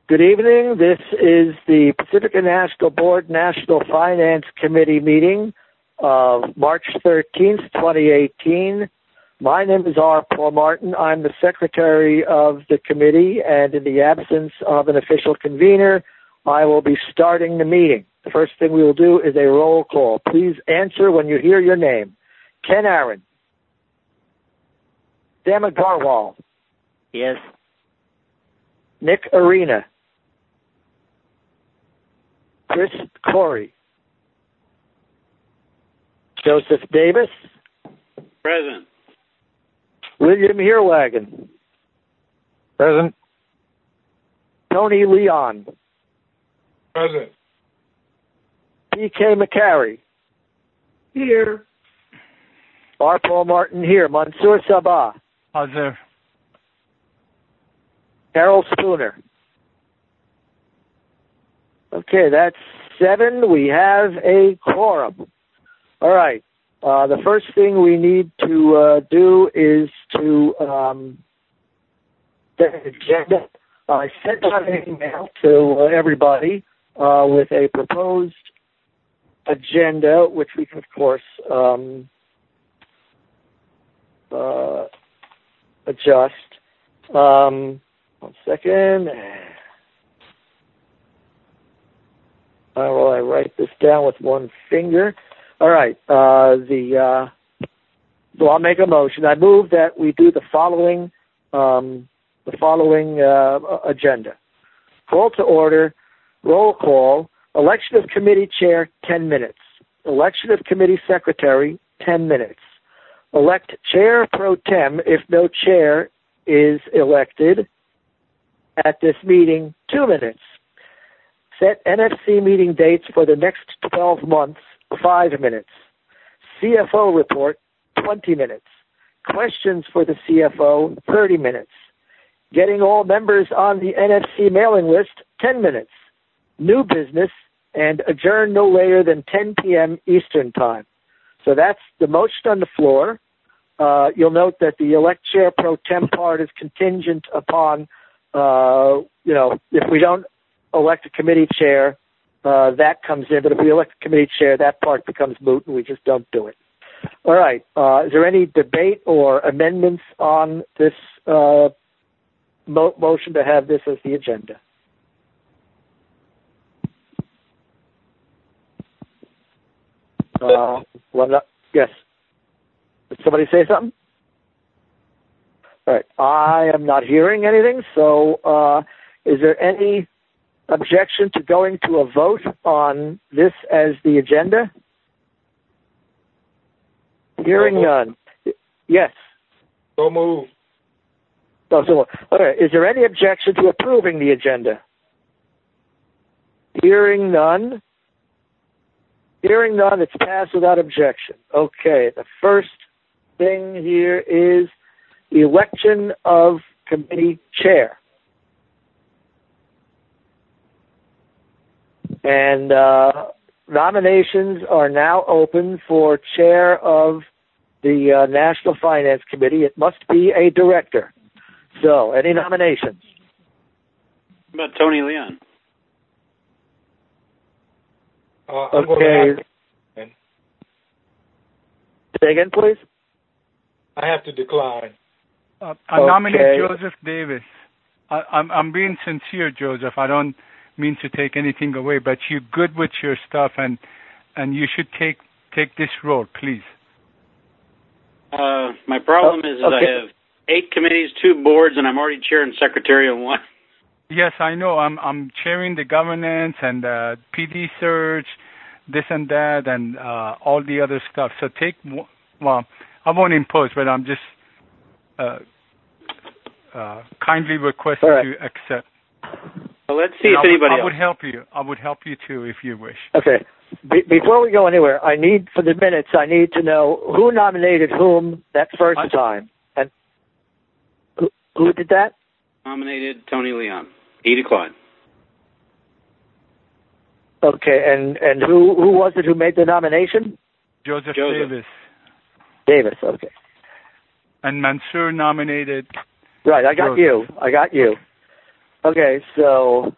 Good evening. This is the Pacific National Board National Finance Committee meeting of March 13th, 2018. My name is R. Paul Martin. I'm the secretary of the committee, and in the absence of an official convener, I will be starting the meeting. The first thing we will do is a roll call. Please answer when you hear your name. Ken Aaron. Sam Agarwal. Yes. Nick Arena. Chris Corey. Joseph Davis. Present. William Heerwagen. Present. Tony Leon. Present. P.K. McCary. Here. R. Paul Martin here. Mansour Sabah. Hazir. Harold Spooner. Okay, that's 7. We have a quorum. All right. The first thing we need to do is to set an agenda. I sent out an email to everybody with a proposed agenda, which we can, of course, adjust. 1 second. Will I write this down with one finger? All right. So I'll make a motion. I move that we do the following agenda. Call to order, roll call, election of committee chair, 10 minutes. Election of committee secretary, 10 minutes. Elect chair pro tem if no chair is elected at this meeting, 2 minutes. Set NFC meeting dates for the next 12 months, 5 minutes. CFO report, 20 minutes. Questions for the CFO, 30 minutes. Getting all members on the NFC mailing list, 10 minutes. New business, and adjourn no later than 10 p.m. Eastern Time. So that's the motion on the floor. You'll note that the elect chair pro tem part is contingent upon, if we don't elect a committee chair, that comes in. But if we elect a committee chair, that part becomes moot, and we just don't do it. All right. Is there any debate or amendments on this motion to have this as the agenda? Yes. Did somebody say something? All right. I am not hearing anything. So is there any objection to going to a vote on this as the agenda? Hearing none. Yes. So move. Okay. Is there any objection to approving the agenda? Hearing none. Hearing none, it's passed without objection. Okay, the first thing here is the election of committee chair. And nominations are now open for chair of the National Finance Committee. It must be a director. So, any nominations? How about Tony Leon? Okay. Say again, please. I have to decline. I nominate Joseph Davis. I'm being sincere, Joseph. I don't mean to take anything away, but you're good with your stuff, and you should take this role, please. My problem is I have 8 committees, 2 boards, and I'm already chair and secretary on one. Yes, I know. I'm chairing the governance and PD search, this and that, and all the other stuff. So I won't impose, but I'm just kindly request to accept. Well, let's see if anybody else. I would help you too if you wish. Okay. Before we go anywhere, for the minutes, I need to know who nominated whom that first time. And who did that? Nominated Tony Leon. He declined. Okay, and who was it who made the nomination? Joseph. Davis. Davis, okay. And Mansour nominated. Right, I got you. Okay, so,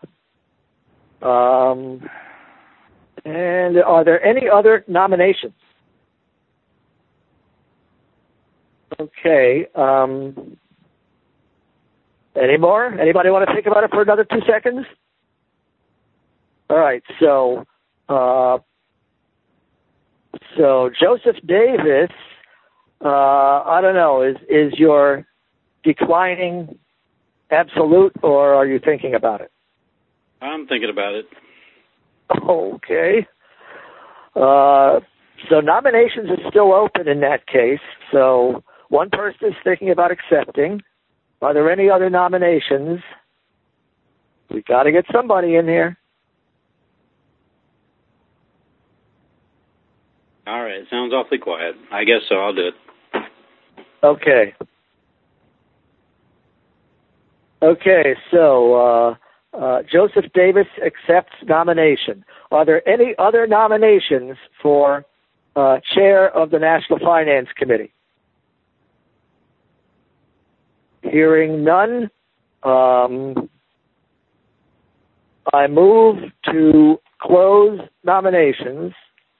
and are there any other nominations? Okay, any more? Anybody want to think about it for another 2 seconds? All right, so Joseph Davis, I don't know, is your declining absolute, or are you thinking about it? I'm thinking about it. Okay. So nominations are still open in that case. So one person is thinking about accepting. Are there any other nominations? We've got to get somebody in here. All right. Sounds awfully quiet. I guess so. I'll do it. Okay. Okay, so Joseph Davis accepts nomination. Are there any other nominations for chair of the National Finance Committee? Hearing none, I move to close nominations.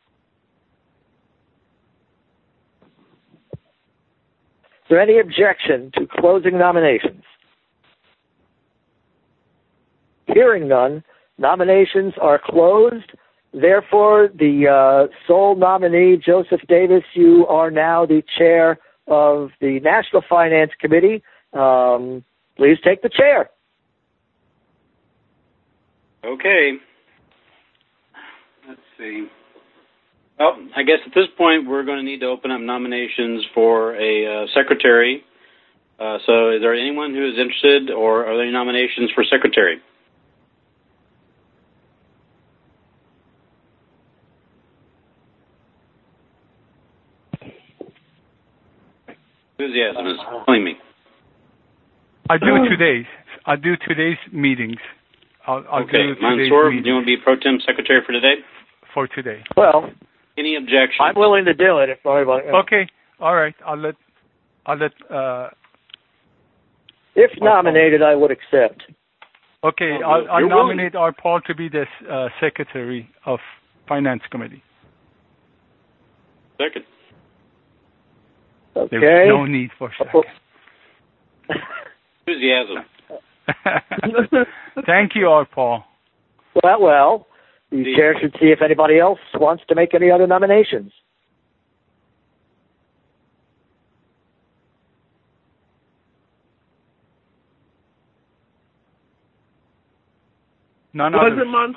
Is there any objection to closing nominations? Hearing none, nominations are closed. Therefore, the sole nominee, Joseph Davis, you are now the chair of the National Finance Committee. Please take the chair. Okay. Let's see. Well, I guess at this point we're going to need to open up nominations for a secretary. So is there anyone who is interested, or are there any nominations for secretary? Enthusiasm is killing me. I do today's meetings. I'll okay, do today's Mansour, meetings. do you want to be pro tem secretary for today? For today. Well, any objection? I'm willing to do it if anybody. Okay, all right. I'll let. If nominated, I would accept. Okay, I'll nominate our Paul to be the secretary of Finance Committee. Second. Okay. There's no need for second. Enthusiasm. Thank you, our Paul. Well, the chair should see if anybody else wants to make any other nominations. None Was others. it Mansour?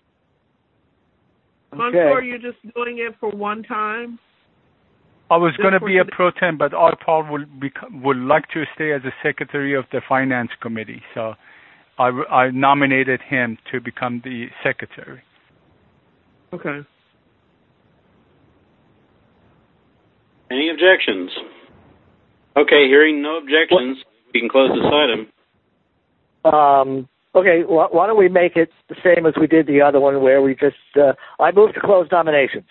Mansour, are you just doing it for one time? I was going to be a pro tem, but our Paul would like to stay as a secretary of the Finance Committee. So I nominated him to become the secretary. Okay. Any objections? Okay, hearing no objections, we can close this item. Okay, why don't we make it the same as we did the other one, where we just, I move to close nominations.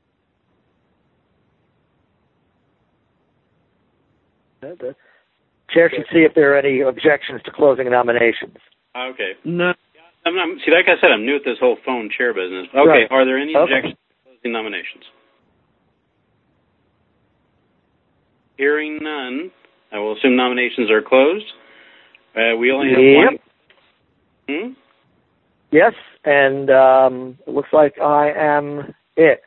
The chair should see if there are any objections to closing nominations. Okay. No. See, like I said, I'm new at this whole phone chair business. Okay, right. Are there any objections to closing nominations? Hearing none, I will assume nominations are closed. We only have one. Yes, and it looks like I am it.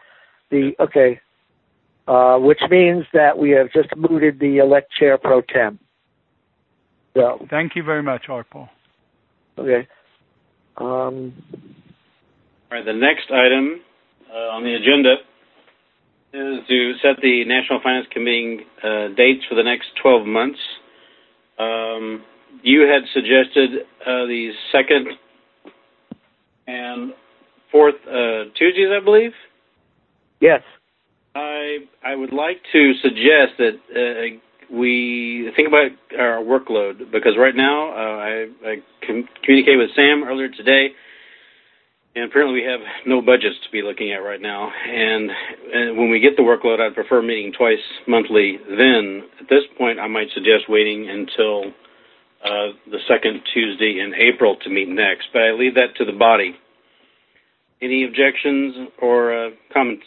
Which means that we have just mooted the elect chair pro tem. So. Thank you very much, Paul. Okay. All right, the next item on the agenda is to set the National Finance Committee dates for the next 12 months. You had suggested the second and fourth Tuesdays, I believe? Yes. I would like to suggest that we think about our workload, because right now I communicated with Sam earlier today, and apparently we have no budgets to be looking at right now. And when we get the workload, I'd prefer meeting twice monthly. Then, at this point, I might suggest waiting until the second Tuesday in April to meet next, but I leave that to the body. Any objections or comments?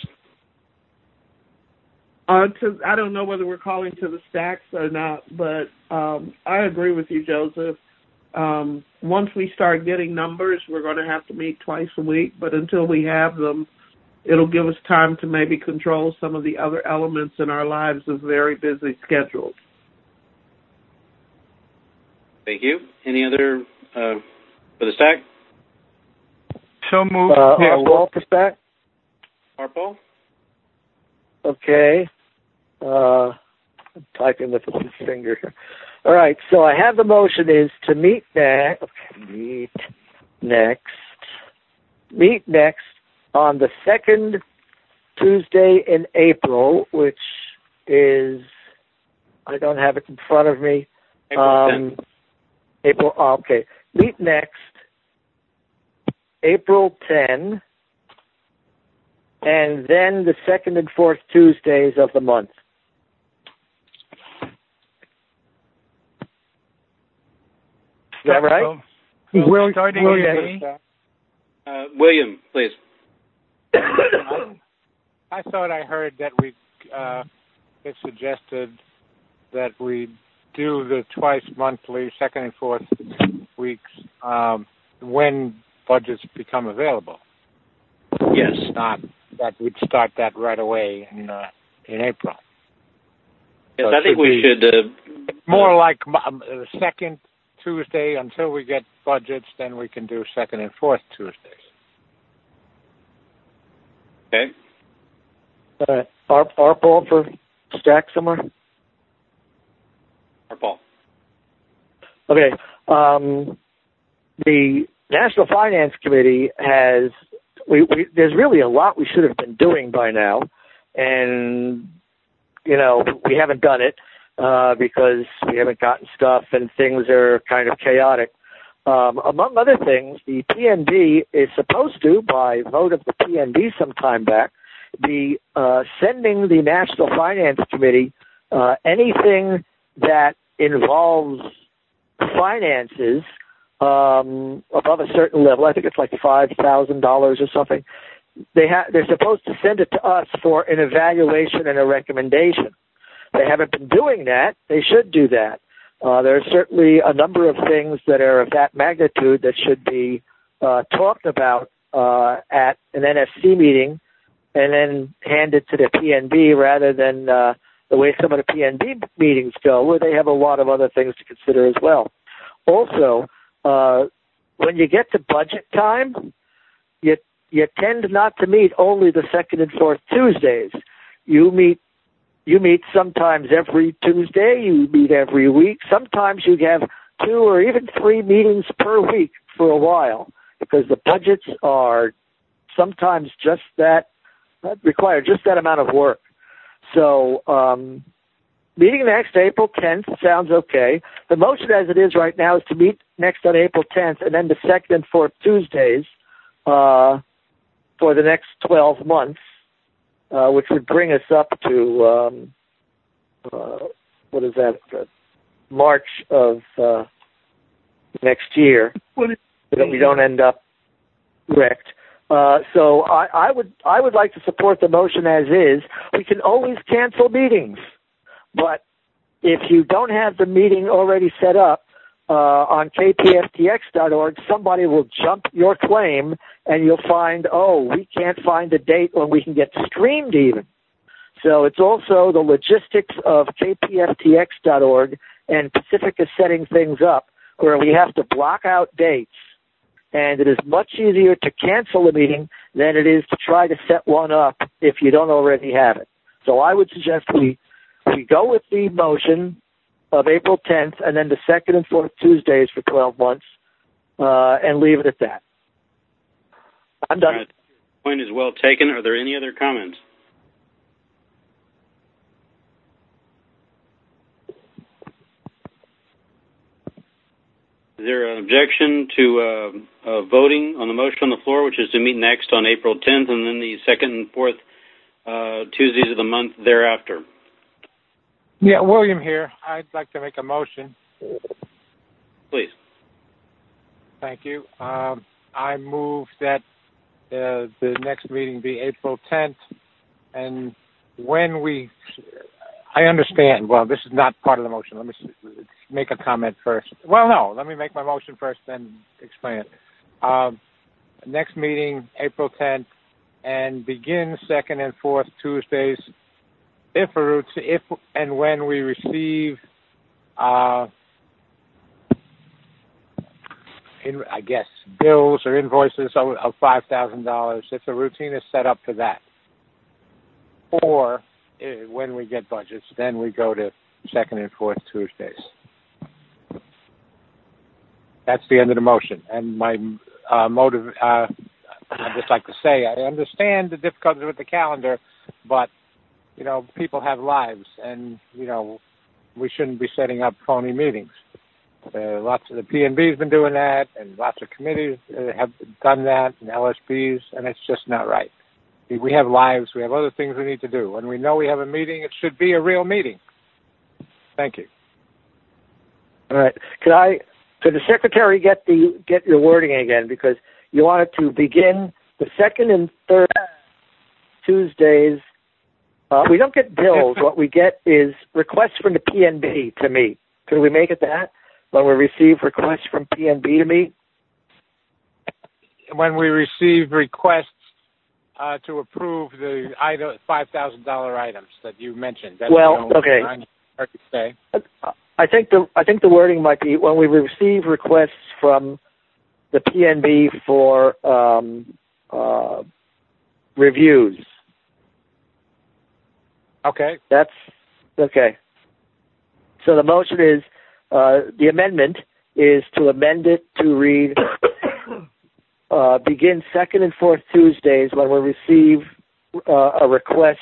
I don't know whether we're calling to the stacks or not, but I agree with you, Joseph. Once we start getting numbers, we're going to have to meet twice a week, but until we have them, it'll give us time to maybe control some of the other elements in our lives of very busy schedules. Thank you. Any other for the stack? So moved. Roll for stack. Harpal? Okay. I'm typing with his finger here. All right, so I have the motion is to meet next on the second Tuesday in April, which is, I don't have it in front of me. Okay. Meet next April 10, and then the second and fourth Tuesdays of the month. Is that right? William, please. I thought I heard that it suggested that we do the twice monthly, second and fourth weeks when budgets become available. Yes. Not that we'd start that right away in April. Yes, so I think we should... more like the second Tuesday until we get budgets, then we can do second and fourth Tuesdays. Okay. Harpal for stack somewhere? Harpal. Okay. The National Finance Committee has... there's really a lot we should have been doing by now, and, we haven't done it because we haven't gotten stuff and things are kind of chaotic. Among other things, the PNB is supposed to, by vote of the PNB some time back, be sending the National Finance Committee anything that involves finances above a certain level. I think it's like $5,000 or something. They're supposed to send it to us for an evaluation and a recommendation. They haven't been doing that. They should do that. There are certainly a number of things that are of that magnitude that should be talked about at an NFC meeting and then handed to the PNB rather than the way some of the PNB meetings go, where they have a lot of other things to consider as well. Also, when you get to budget time, you tend not to meet only the second and fourth Tuesdays. You meet sometimes every Tuesday. You meet every week. Sometimes you have 2 or even 3 meetings per week for a while because the budgets are sometimes just that, require just that amount of work. So meeting next April 10th sounds okay. The motion as it is right now is to meet next on April 10th and then the second and fourth Tuesdays for the next 12 months, which would bring us up to, what is that, March of next year, so that we don't end up wrecked. So I would like to support the motion as is. We can always cancel meetings, but if you don't have the meeting already set up on kpftx.org, somebody will jump your claim and you'll find, we can't find a date when we can get streamed even. So it's also the logistics of kpftx.org, and Pacific is setting things up where we have to block out dates. And it is much easier to cancel a meeting than it is to try to set one up if you don't already have it. So I would suggest we go with the motion of April 10th and then the second and fourth Tuesdays for 12 months and leave it at that. I'm done. Right. Point is well taken. Are there any other comments? Is there an objection to voting on the motion on the floor, which is to meet next on April 10th and then the second and fourth Tuesdays of the month thereafter? Yeah, William here. I'd like to make a motion Please. Thank you. I move that the next meeting be April 10th, and I understand. Well, this is not part of the motion. Let me make a comment first. Well, no, let me make my motion first, then explain it. Next meeting, April 10th, and begin second and fourth Tuesdays, if and when we receive, bills or invoices of $5,000, if the routine is set up for that. Or when we get budgets, then we go to second and fourth Tuesdays. That's the end of the motion. And my motive, I'd just like to say, I understand the difficulties with the calendar, but, people have lives, and, we shouldn't be setting up phony meetings. Lots of the PNB's been doing that, and lots of committees have done that, and LSPs, and it's just not right. We have lives. We have other things we need to do. When we know we have a meeting, it should be a real meeting. Thank you. All right. Could the secretary get your wording again, because you want it to begin the second and third Tuesdays. We don't get bills. What we get is requests from the PNB to meet. Could we make it that? When we receive requests from PNB to meet? When we receive requests to approve the $5,000 items that you mentioned. That's okay. I think the wording might be when we receive requests from the PNB for reviews. Okay. That's okay. So the motion is the amendment is to amend it to read begin second and fourth Tuesdays when we receive a request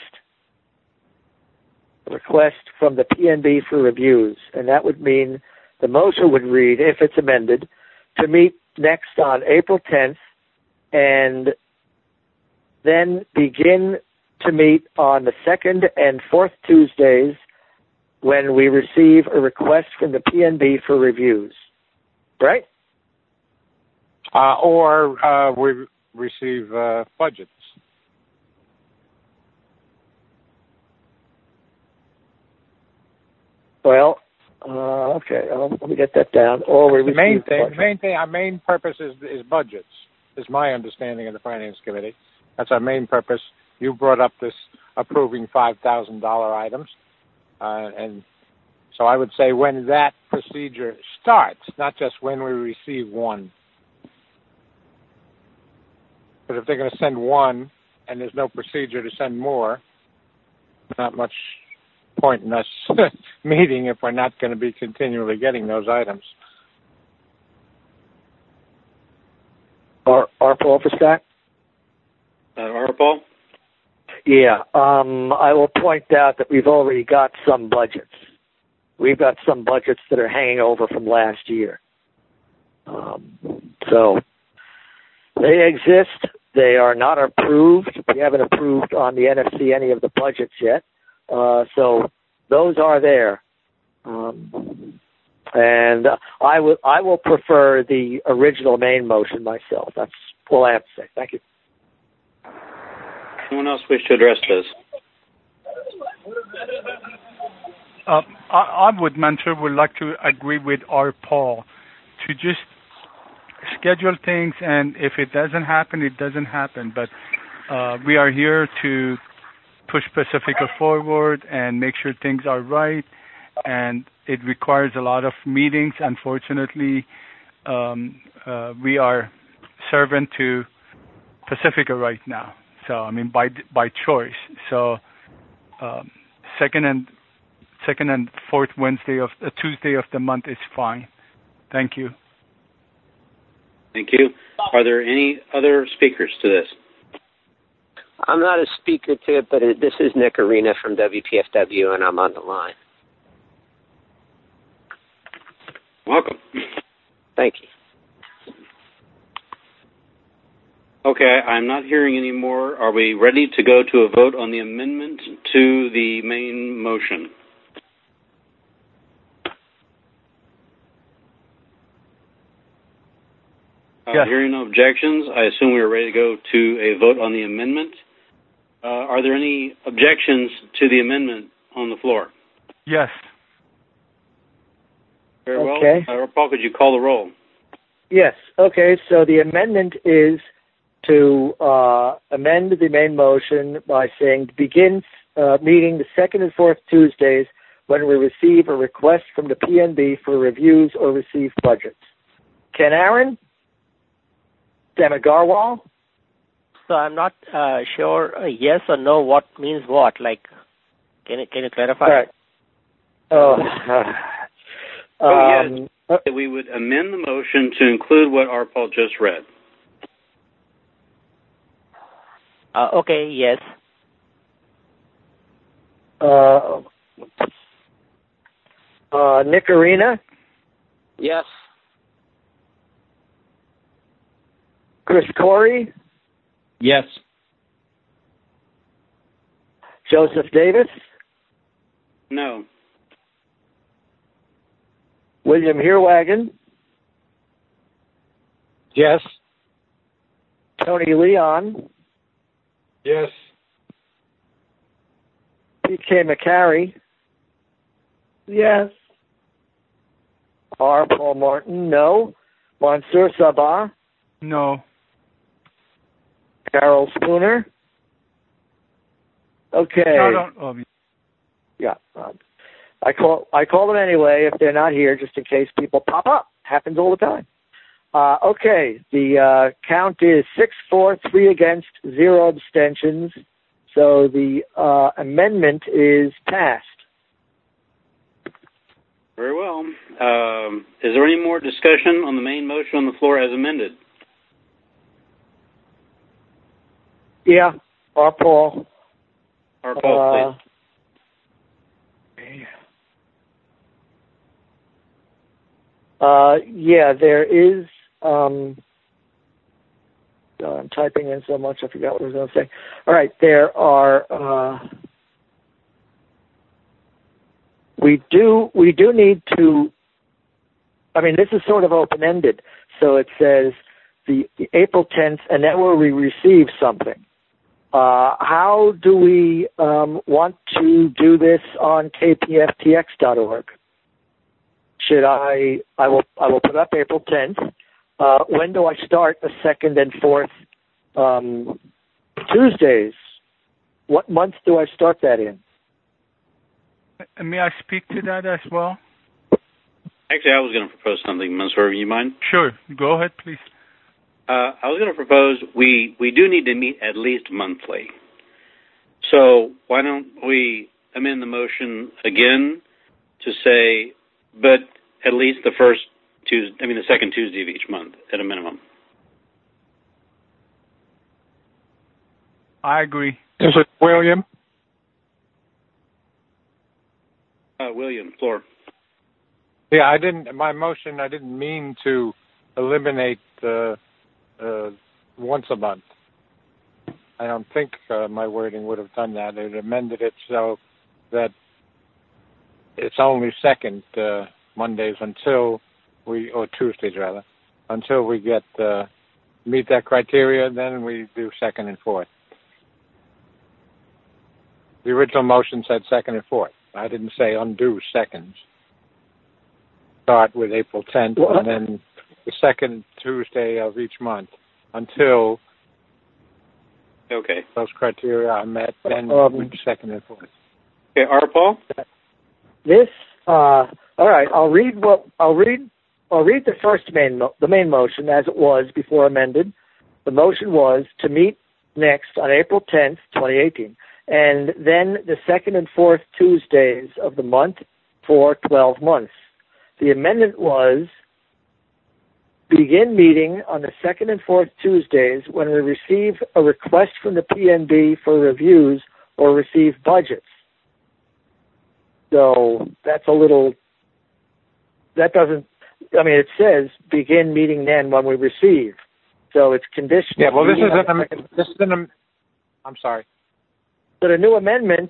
from the PNB for reviews. And that would mean the motion would read, if it's amended, to meet next on April 10th and then begin to meet on the second and fourth Tuesdays when we receive a request from the PNB for reviews. Right? Or we receive budgets. Well, okay. Let me get that down. Or we receive the main thing. Our main purpose is budgets. Is my understanding of the Finance Committee. That's our main purpose. You brought up this approving $5,000 items, and so I would say when that procedure starts, not just when we receive one. But if they're going to send one and there's no procedure to send more, not much point in us meeting if we're not going to be continually getting those items. Paul for Scott? Paul? Yeah. I will point out that we've already got some budgets. We've got some budgets that are hanging over from last year. So they exist. They are not approved. We haven't approved on the NFC any of the budgets yet. So those are there. And I will prefer the original main motion myself. That's all I have to say. Thank you. Anyone else wish to address this? I would like to agree with Paul to just schedule things, and if it doesn't happen, it doesn't happen. But we are here to push Pacifica forward and make sure things are right, and it requires a lot of meetings. Unfortunately, we are servant to Pacifica right now. So I mean by choice. So second and fourth Tuesday of the month is fine. Thank you. Thank you. Are there any other speakers to this? I'm not a speaker to it, but this is Nick Arena from WPFW, and I'm on the line. Welcome. Thank you. Okay, I'm not hearing any more. Are we ready to go to a vote on the amendment to the main motion? Yes. Hearing no objections, I assume we are ready to go to a vote on the amendment. Are there any objections to the amendment on the floor? Yes. Very well. Okay. Paul, could you call the roll? Yes. Okay. So the amendment is to amend the main motion by saying begin meeting the second and fourth Tuesdays when we receive a request from the PNB for reviews or receive budgets. Ken Aaron? Sam Agarwal? So I'm not sure yes or no what means what. Like, can you clarify? All right. Yes. We would amend the motion to include what R. Paul just read. Okay, yes. Nick Arena? Yes. Chris Corey? Yes. Joseph Davis? No. William Herwagen? Yes. Tony Leon? Yes. P.K. McCary? Yes. R. Paul Martin? No. Mansour Sabah? No. Carol Spooner? Okay. No. Yeah. I call them anyway if they're not here, just in case people pop up. Happens all the time. Okay. The count is 6-4, 3 against, 0 abstentions. So the amendment is passed. Very well. Is there any more discussion on the main motion on the floor as amended? Yeah. R. Paul. R. Paul, please. Yeah, there is. I'm typing in so much I forgot what I was going to say. All right, there are. We do need to. I mean, this is sort of open-ended. So it says the April 10th, and then where we receive something. How do we want to do this on kpftx.org? Should I will put up April 10th. When do I start the second and fourth Tuesdays? What month do I start that in? May I speak to that as well? Actually, I was going to propose something, Mansour. You mind? Sure. Go ahead, please. I was going to propose we do need to meet at least monthly. So why don't we amend the motion again to say, but at least the second Tuesday of each month at a minimum. I agree. Is it William? William, floor. Yeah, I didn't mean to eliminate once a month. I don't think my wording would have done that. It amended it so that it's only second Mondays or Tuesdays rather, until we get meet that criteria. Then we do second and fourth. The original motion said second and fourth. I didn't say undo seconds. Start with April 10th and then the second Tuesday of each month until those criteria are met. Then we do second and fourth. Okay, R. Paul. This. All right. I'll read the first the main motion as it was before amended. The motion was to meet next on April 10th, 2018, and then the second and fourth Tuesdays of the month for 12 months. The amendment was begin meeting on the second and fourth Tuesdays when we receive a request from the PNB for reviews or receive budgets. So that's a little, that doesn't, I mean, it says begin meeting then when we receive. So it's conditional. Yeah, well, this is an I'm sorry. But a new amendment,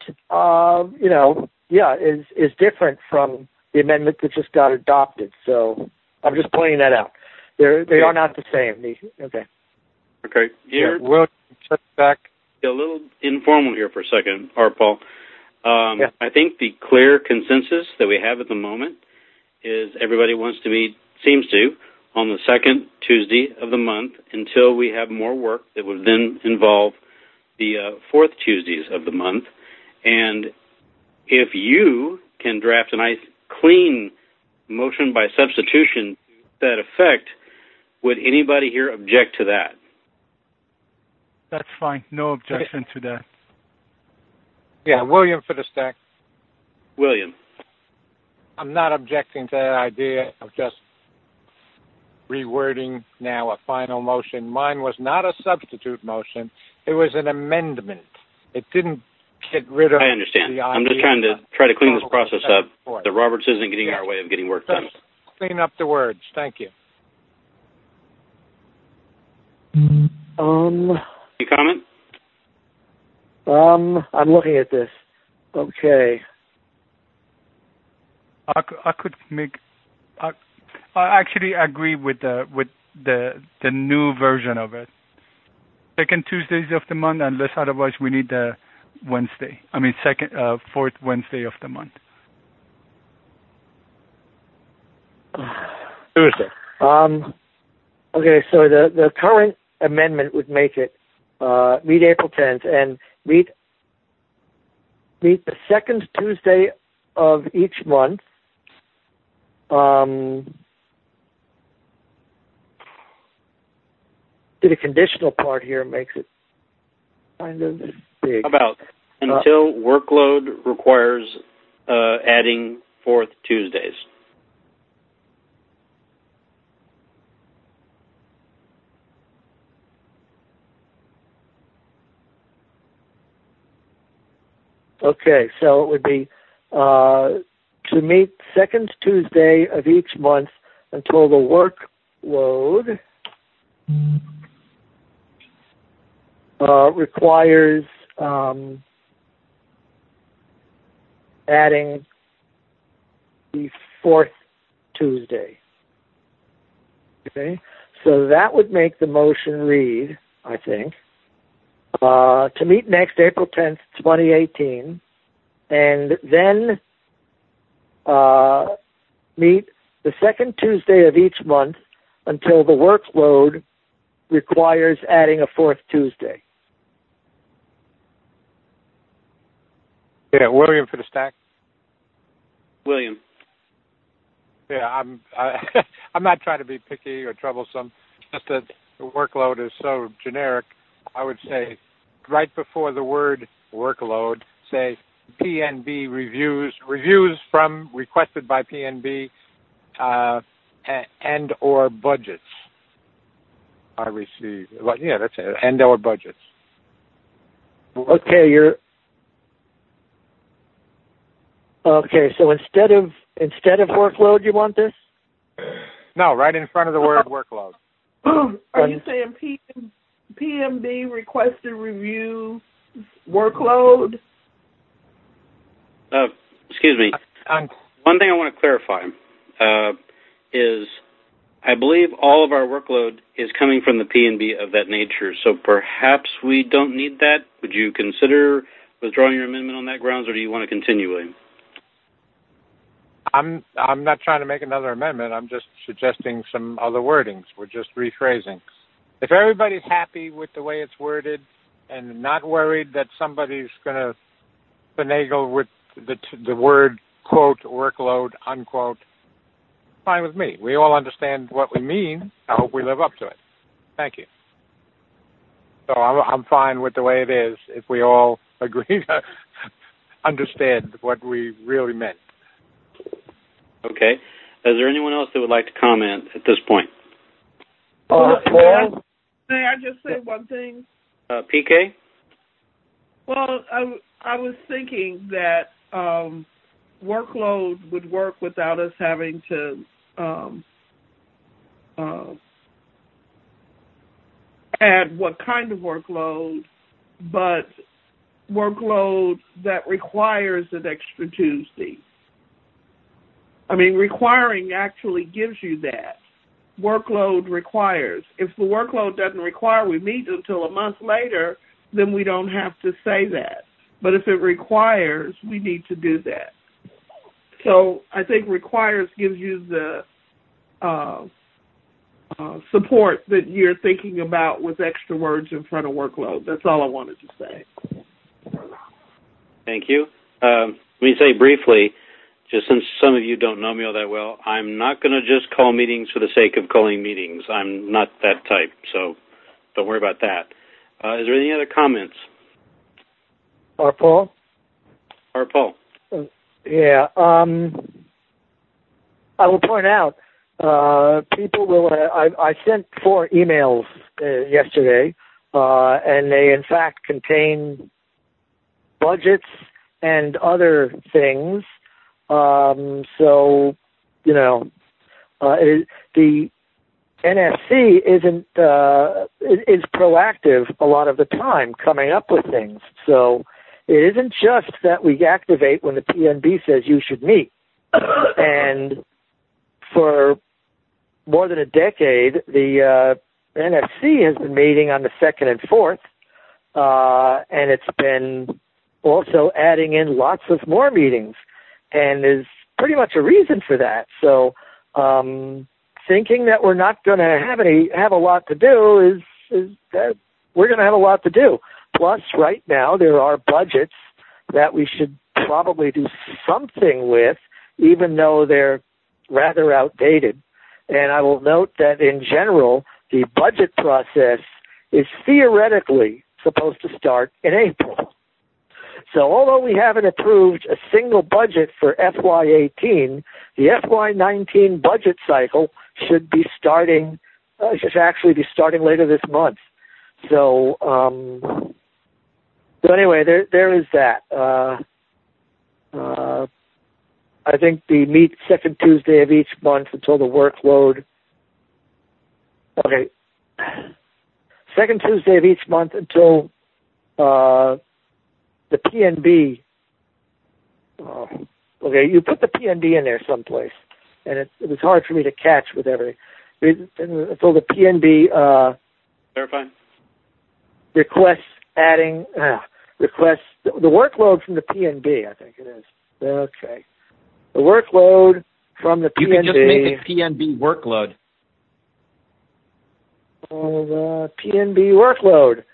is different from the amendment that just got adopted. So I'm just pointing that out. They are not the same. Okay. Okay. Here, we'll check back. A little informal here for a second, Paul. Yeah. I think the clear consensus that we have at the moment is everybody wants to meet, seems to, on the second Tuesday of the month until we have more work that would then involve the fourth Tuesdays of the month. And if you can draft a nice, clean motion by substitution to that effect, would anybody here object to that? That's fine. No objection to that. Yeah, William for the stack. William. I'm not objecting to that idea of just rewording now a final motion. Mine was not a substitute motion. It was an amendment. It didn't get rid of I understand. the idea. I'm just trying to clean this process up. The Roberts isn't getting our way of getting work done. Just clean up the words. Thank you. You comment? I'm looking at this. Okay. I could make. I actually agree with the new version of it. Second Tuesdays of the month, unless otherwise we need the Wednesday. I mean, fourth Wednesday of the month. Tuesday. Okay, so the current amendment would make it meet April 10th and meet the second Tuesday of each month. The conditional part here makes it kind of big. How about until workload requires adding fourth Tuesdays? Okay, so it would be to meet second Tuesday of each month until the workload requires adding the fourth Tuesday. Okay, so that would make the motion read, I think, to meet next April 10th, 2018, and then meet the second Tuesday of each month until the workload requires adding a fourth Tuesday. Yeah, William for the stack. William. Yeah, I'm not trying to be picky or troublesome. Just that the workload is so generic. I would say right before the word workload, say PNB reviews requested by PNB and or budgets I receive. Yeah, that's it. And or budgets. Okay, so instead of workload, you want this? No, right in front of the word workload. Are you saying PMB requested review workload? Excuse me. One thing I want to clarify is I believe all of our workload is coming from the P&B of that nature, so perhaps we don't need that. Would you consider withdrawing your amendment on that grounds, or do you want to continue, William? I'm not trying to make another amendment. I'm just suggesting some other wordings. We're just rephrasing. If everybody's happy with the way it's worded and not worried that somebody's going to finagle with the word, quote, workload, unquote, fine with me. We all understand what we mean. I hope we live up to it. Thank you. So I'm fine with the way it is if we all agree to understand what we really meant. Okay. Is there anyone else that would like to comment at this point? Paul? May I just say one thing? PK? Well, I was thinking that workload would work without us having to add what kind of workload, but workload that requires an extra Tuesday. I mean, requiring actually gives you that. workload requires. If the workload doesn't require we meet until a month later, then we don't have to say that. But if it requires, we need to do that. So I think requires gives you the support that you're thinking about with extra words in front of workload. That's all I wanted to say. Thank you. Let me say briefly, just since some of you don't know me all that well, I'm not going to just call meetings for the sake of calling meetings. I'm not that type, so don't worry about that. Is there any other comments? Paul? Paul. Yeah. I will point out, people will. I sent 4 emails yesterday, and they in fact contain budgets and other things. So, you know, the NFC is proactive a lot of the time coming up with things. So it isn't just that we activate when the PNB says you should meet. And for more than a decade, the NFC has been meeting on the 2nd and 4th, and it's been also adding in lots of more meetings, and there's pretty much a reason for that. So thinking that we're not going to have a lot to do is that we're going to have a lot to do. Plus, right now, there are budgets that we should probably do something with, even though they're rather outdated. And I will note that in general, the budget process is theoretically supposed to start in April. So although we haven't approved a single budget for FY18, the FY19 budget cycle should actually be starting later this month. So anyway, there is that. I think we meet second Tuesday of each month until the workload. Okay. Second Tuesday of each month until the PNB. Okay, you put the PNB in there someplace, and it was hard for me to catch with everything. Until the PNB Verify. Requests adding requests the workload from the PNB. I think it is. Okay. The workload from the PNB. You can just make a PNB workload. The PNB workload.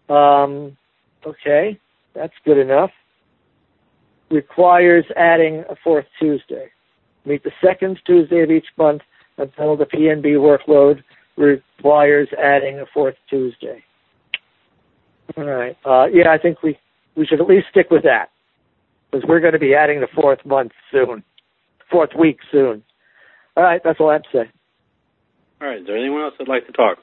Okay, that's good enough. Requires adding a 4th Tuesday. Meet the 2nd Tuesday of each month until the PNB workload requires adding a 4th Tuesday. All right. Yeah, I think we should at least stick with that, because we're going to be adding the 4th week soon. All right, that's all I have to say. All right, is there anyone else that'd like to talk?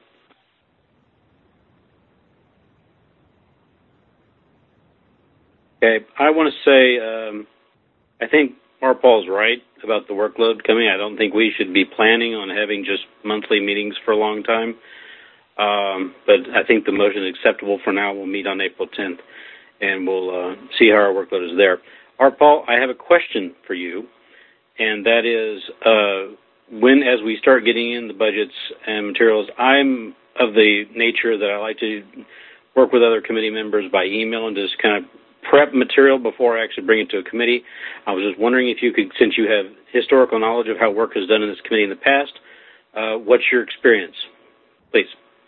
Okay, I want to say I think Paul's right about the workload coming. I don't think we should be planning on having just monthly meetings for a long time. But I think the motion is acceptable for now. We'll meet on April 10th, and we'll see how our workload is there. Paul, I have a question for you, and that is as we start getting in the budgets and materials, I'm of the nature that I like to work with other committee members by email and just kind of prep material before I actually bring it to a committee. I was just wondering if you could, since you have historical knowledge of how work is done in this committee in the past, what's your experience? Please.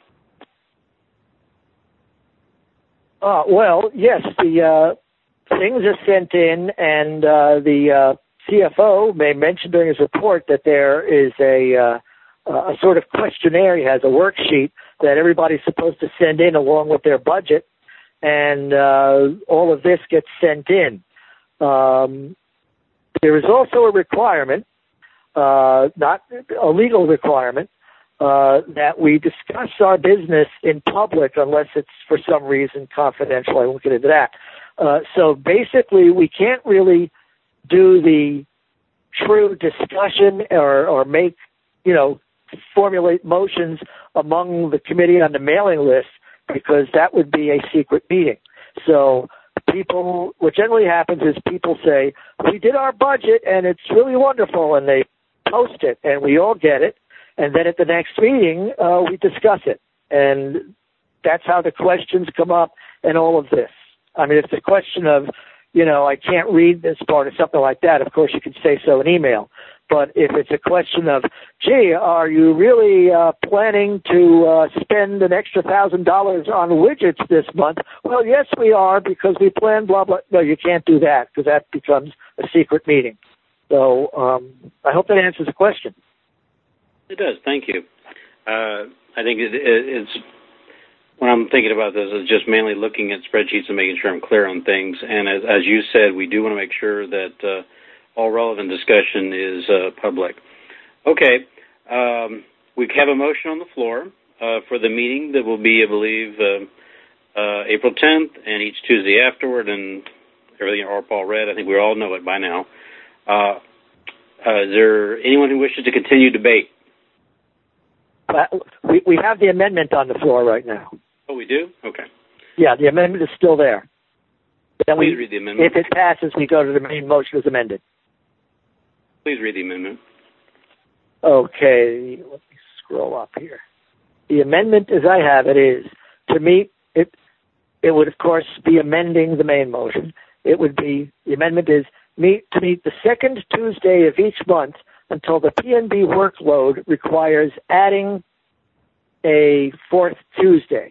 Well, yes, the things are sent in, and the CFO may mention during his report that there is a sort of questionnaire. He has a worksheet that everybody's supposed to send in along with their budget, and all of this gets sent in. There is also a requirement, not a legal requirement, that we discuss our business in public unless it's for some reason confidential. I won't get into that. So basically, we can't really do the true discussion or make, formulate motions among the committee on the mailing list, because that would be a secret meeting. So what generally happens is people say, we did our budget and it's really wonderful, and they post it and we all get it. and then at the next meeting, we discuss it. And that's how the questions come up and all of this. I mean, if it's a question of, I can't read this part or something like that, of course you can say so in email. But if it's a question of, gee, are you really planning to spend an extra $1,000 on widgets this month? Well, yes, we are, because we plan blah, blah. No, you can't do that, because that becomes a secret meeting. So I hope that answers the question. It does. Thank you. I think it's when I'm thinking about this, is just mainly looking at spreadsheets and making sure I'm clear on things. And as you said, we do want to make sure that all relevant discussion is public. Okay. We have a motion on the floor for the meeting that will be, I believe, April 10th and each Tuesday afterward, and everything Paul read. I think we all know it by now. Is there anyone who wishes to continue debate? We have the amendment on the floor right now. Oh, we do? Okay. Yeah, the amendment is still there. Then Please read the amendment. If it passes, we go to the main motion as amended. Please read the amendment. Okay, let me scroll up here. The amendment, as I have it, is to meet it. It would, of course, be amending the main motion. It would be, the amendment is to meet the second Tuesday of each month until the PNB workload requires adding a fourth Tuesday.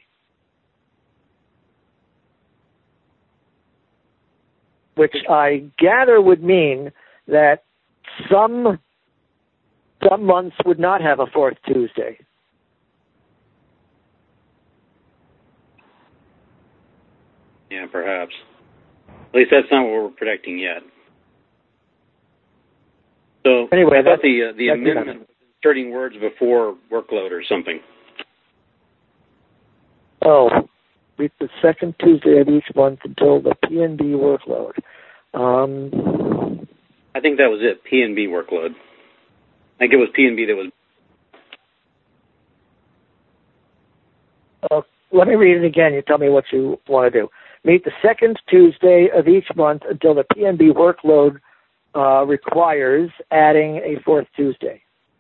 Which I gather would mean that some months would not have a fourth Tuesday. Yeah, perhaps. At least that's not what we're predicting yet. So anyway, I thought the amendment was inserting words before workload or something. Oh, meet the second Tuesday of each month until the PNB workload. I think that was it, PNB workload. I think it was PNB that was... let me read it again. You tell me what you want to do. Meet the second Tuesday of each month until the PNB workload requires adding a fourth Tuesday.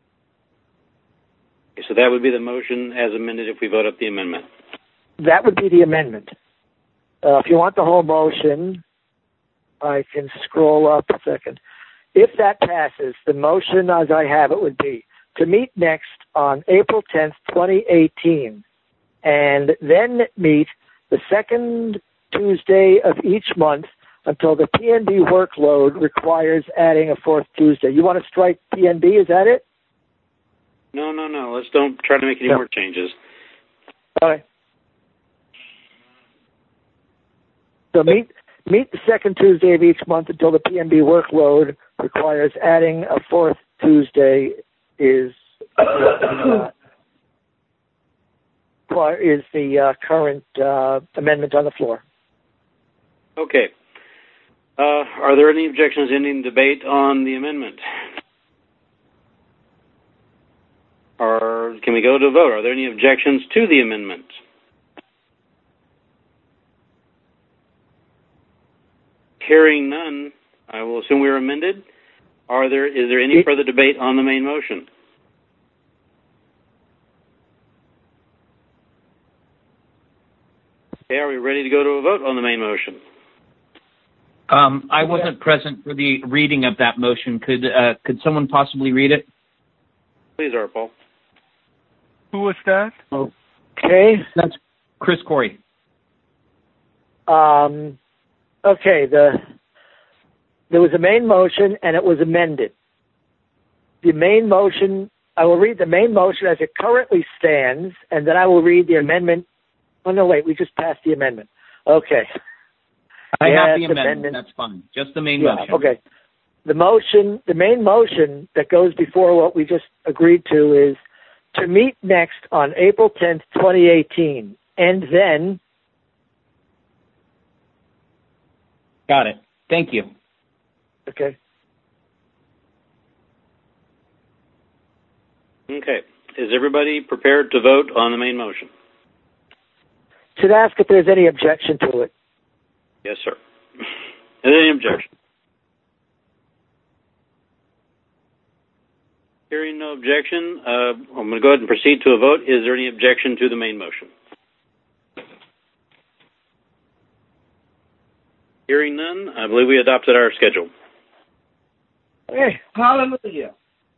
Okay, so that would be the motion as amended if we vote up the amendment. That would be the amendment. If you want the whole motion, I can scroll up a second. If that passes, the motion as I have it would be to meet next on April 10th, 2018, and then meet the second Tuesday of each month until the PNB workload requires adding a fourth Tuesday. You want to strike PNB, is that it? No. Let's don't try to make any more changes. All right. So meet the second Tuesday of each month until the PNB workload requires adding a fourth Tuesday is the current amendment on the floor. Okay. Are there any objections, any debate on the amendment? Or can we go to a vote? Are there any objections to the amendment? Hearing none, I will assume we are amended. Is there any further debate on the main motion? Okay, are we ready to go to a vote on the main motion? I wasn't present for the reading of that motion. Could someone possibly read it? Please, Paul. Who was that? Okay. That's Chris Corey. Okay, there was a main motion and it was amended. The main motion, I will read the main motion as it currently stands, and then I will read the amendment. Oh, no, wait, we just passed the amendment. Okay. I have the amendment. That's fine. Just the main motion. Okay. The main motion that goes before what we just agreed to is to meet next on April 10th, 2018, and then... Got it. Thank you. Okay. Okay. Is everybody prepared to vote on the main motion? Should ask if there's any objection to it. Yes, sir. Is there any objection? Hearing no objection, I'm going to go ahead and proceed to a vote. Is there any objection to the main motion? Hearing none, I believe we adopted our schedule. Hey, hallelujah.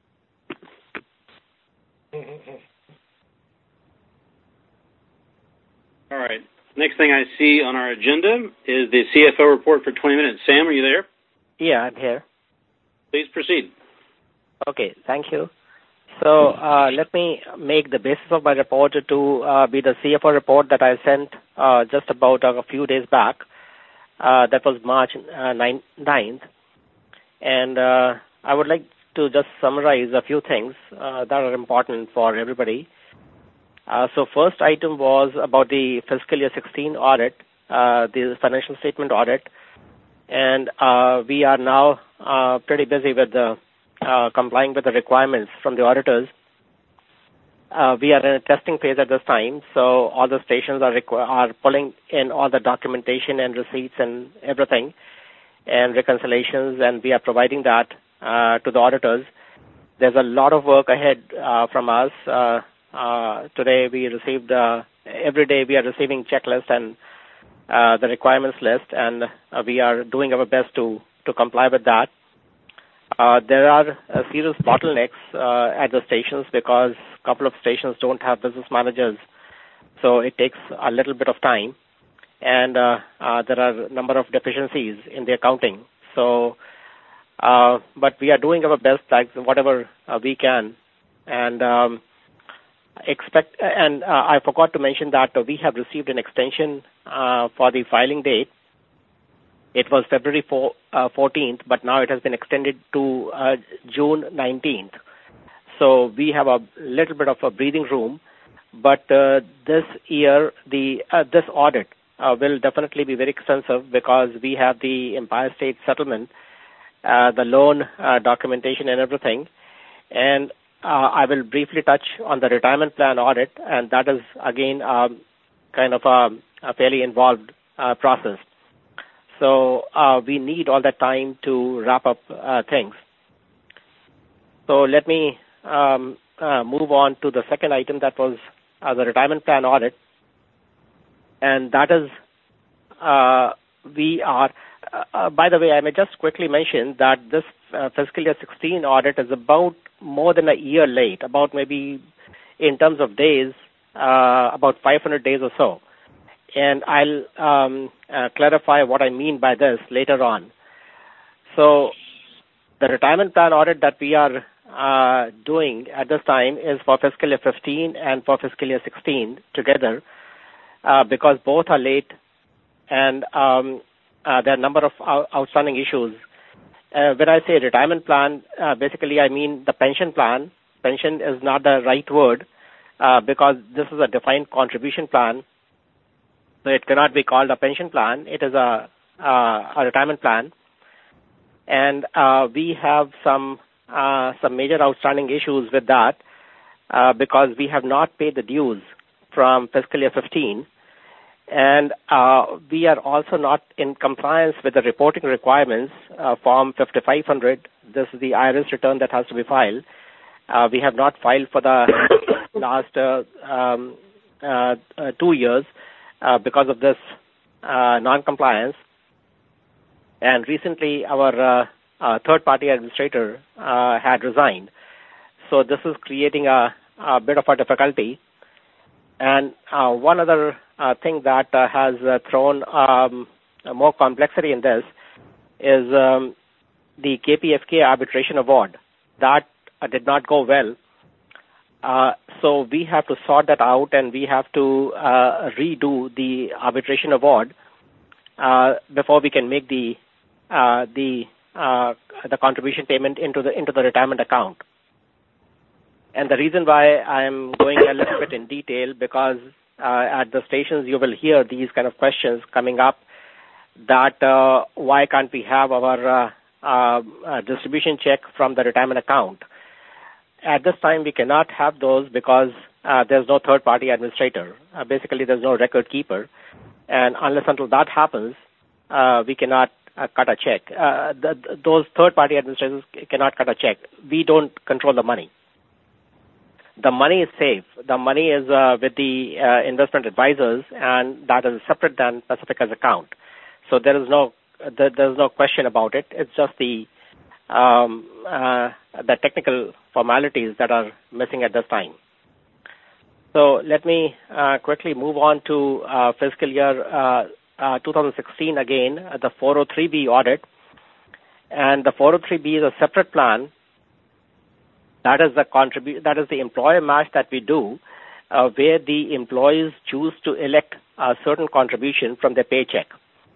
All right. Next thing I see on our agenda is the CFO report for 20 minutes. Sam, are you there? Yeah, I'm here. Please proceed. Okay, thank you. So let me make the basis of my report to be the CFO report that I sent just about a few days back. That was March 9th. And I would like to just summarize a few things that are important for everybody. So first item was about the fiscal year 16 audit, the financial statement audit. And we are now pretty busy with the complying with the requirements from the auditors. We are in a testing phase at this time, so all the stations are pulling in all the documentation and receipts and everything, and reconciliations, and we are providing that to the auditors. There's a lot of work ahead from us. Today we received, every day we are receiving checklist and the requirements list, and we are doing our best to comply with that. There are serious bottlenecks at the stations because a couple of stations don't have business managers, so it takes a little bit of time, and there are a number of deficiencies in the accounting. So, but we are doing our best, like whatever we can, and I forgot to mention that we have received an extension for the filing date. It was February 14th, but now it has been extended to June 19th. So we have a little bit of a breathing room, but this year this audit will definitely be very extensive because we have the Empire State settlement, the loan documentation and everything. And I will briefly touch on the retirement plan audit, and that is, again, kind of a fairly involved process. So we need all that time to wrap up things. So let me move on to the second item, that was the retirement plan audit. And that is, we are, by the way, I may just quickly mention that this fiscal year 16 audit is about more than a year late, about maybe in terms of days, about 500 days or so. And I'll clarify what I mean by this later on. So the retirement plan audit that we are doing at this time is for fiscal year 15 and for fiscal year 16 together, because both are late, and there are a number of outstanding issues. When I say retirement plan, basically I mean the pension plan. Pension is not the right word because this is a defined contribution plan. So it cannot be called a pension plan. It is a retirement plan. And we have some major outstanding issues with that because we have not paid the dues from fiscal year 15. And we are also not in compliance with the reporting requirements, Form 5500. This is the IRS return that has to be filed. We have not filed for the last 2 years because of this non-compliance. And recently our third-party administrator had resigned. So this is creating a bit of a difficulty. And one other thing that has thrown more complexity in this is the KPFK arbitration award. That did not go well. So we have to sort that out, and we have to redo the arbitration award before we can make the contribution payment into the retirement account. And the reason why I'm going a little bit in detail, because at the stations you will hear these kind of questions coming up, that why can't we have our distribution check from the retirement account? At this time, we cannot have those because there's no third-party administrator. Basically, there's no record keeper. And unless until that happens, we cannot cut a check. Those third-party administrators cannot cut a check. We don't control the money. the money is safe. The money is with the investment advisors, and that is separate than Pacifica's account. So there is no question about it. It's just the technical formalities that are missing at this time. So let me quickly move on to fiscal year 2016 again, the 403B audit. And the 403B is a separate plan. That is the employer match that we do, where the employees choose to elect a certain contribution from their paycheck.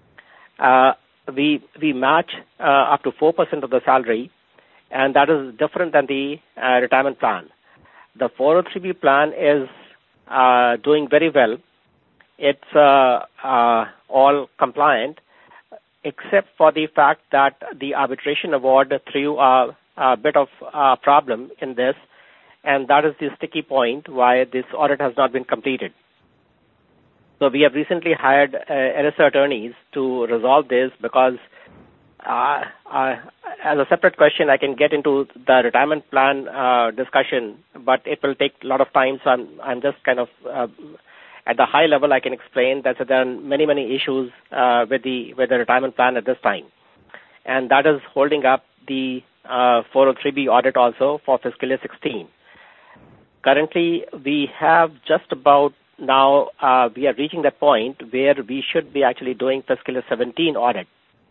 We match up to 4% of the salary, and that is different than the retirement plan. The 403B plan is doing very well. It's all compliant, except for the fact that the arbitration award threw a bit of a problem in this, and that is the sticky point why this audit has not been completed. So we have recently hired ERISA attorneys to resolve this, because as a separate question, I can get into the retirement plan discussion, but it will take a lot of time, so I'm just kind of at the high level I can explain that there are many issues with the retirement plan at this time, and that is holding up the 403B audit also for fiscal year 16. Currently, we have just about now we are reaching that point where we should be actually doing fiscal year 17 audit.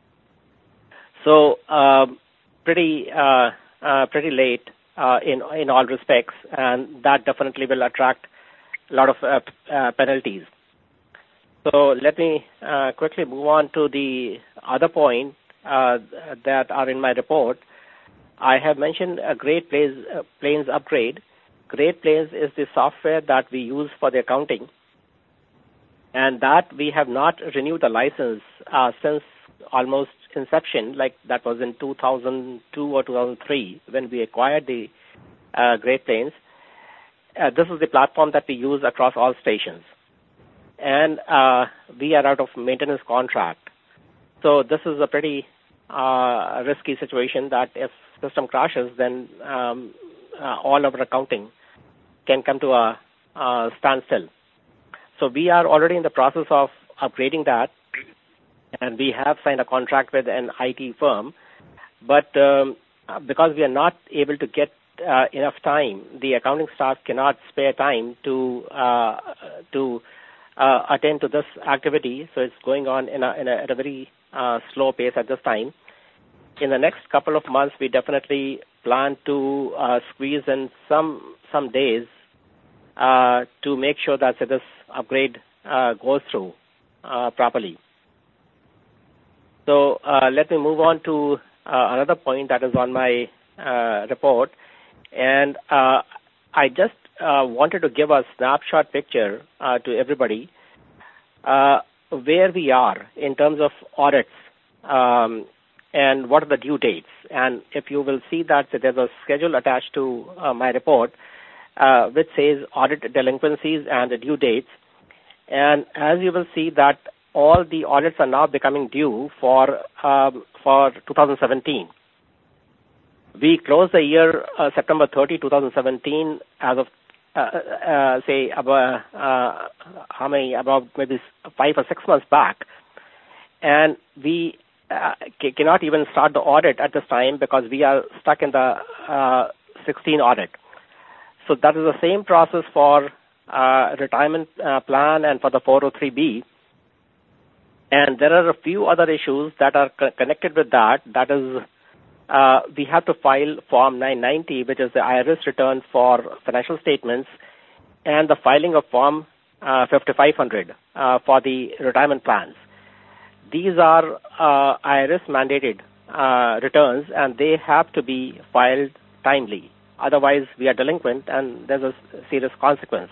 So pretty late in all respects, and that definitely will attract a lot of penalties. So let me quickly move on to the other point that are in my report. I have mentioned a Great Plains upgrade. Great Plains is the software that we use for the accounting, and that we have not renewed the license since almost inception, like that was in 2002 or 2003 when we acquired the Great Plains. This is the platform that we use across all stations, and we are out of maintenance contract. So this is a pretty risky situation that if system crashes, then all of our accounting can come to a standstill. So we are already in the process of upgrading that, and we have signed a contract with an IT firm. But because we are not able to get enough time, the accounting staff cannot spare time to attend to this activity. So it's going on at a very slow pace at this time. In the next couple of months, we definitely plan to squeeze in some days to make sure that this upgrade goes through properly. So let me move on to another point that is on my report. And I just wanted to give a snapshot picture to everybody where we are in terms of audits and what are the due dates. And if you will see that there's a schedule attached to my report which says audit delinquencies and the due dates. And as you will see that all the audits are now becoming due for 2017. We closed the year September 30, 2017 as of about maybe 5 or 6 months back, and we cannot even start the audit at this time because we are stuck in the 16 audit. So that is the same process for retirement plan and for the 403B. And there are a few other issues that are connected with that. That is, we have to file Form 990, which is the IRS return for financial statements, and the filing of Form 5500 for the retirement plans. These are IRS mandated returns, and they have to be filed timely. Otherwise, we are delinquent, and there's a serious consequence.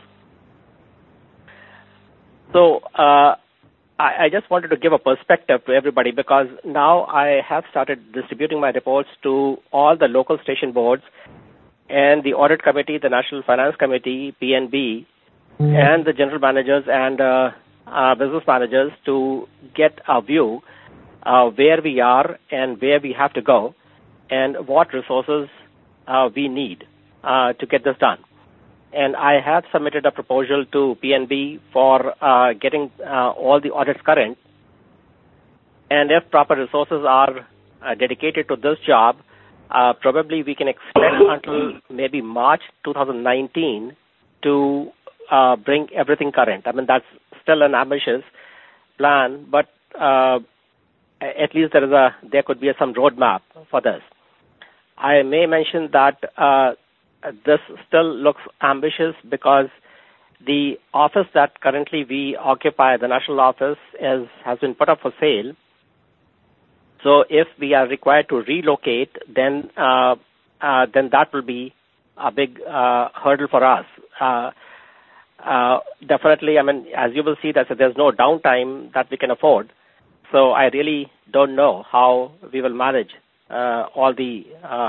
So I just wanted to give a perspective to everybody, because now I have started distributing my reports to all the local station boards and the audit committee, the National Finance Committee, PNB, and the general managers and business managers to get a view where we are and where we have to go and what resources we need to get this done. and I have submitted a proposal to PNB for getting all the audits current. And if proper resources are dedicated to this job, probably we can expect until maybe March 2019 to bring everything current. I mean, that's still an ambitious plan, but at least there could be some roadmap for this. I may mention that this still looks ambitious because the office that currently we occupy, the national office, has been put up for sale. So if we are required to relocate, then that will be a big hurdle for us. Definitely, I mean, as you will see, that there's no downtime that we can afford. So I really don't know how we will manage all the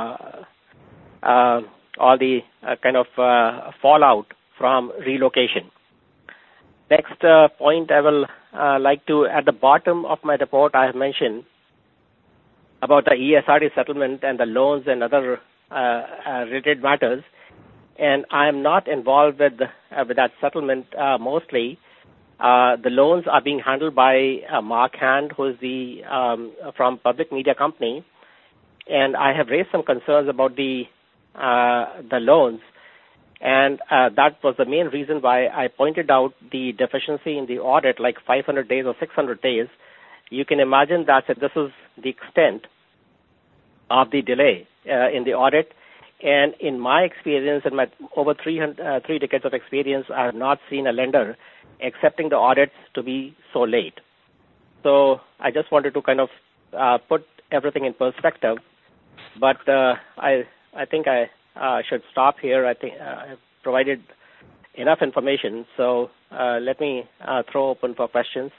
kind of fallout from relocation. Next point I will like to, at the bottom of my report, I have mentioned about the ESRD settlement and the loans and other related matters. And I am not involved with that settlement mostly. The loans are being handled by Mark Hand, who is from Public Media Company. And I have raised some concerns about the loans. And that was the main reason why I pointed out the deficiency in the audit, like 500 days or 600 days. You can imagine that this is the extent of the delay in the audit. And in my experience, in my over 3 decades of experience, I have not seen a lender accepting the audits to be so late. So I just wanted to kind of put everything in perspective. But I think I should stop here. I think I've provided enough information. So let me throw open for questions.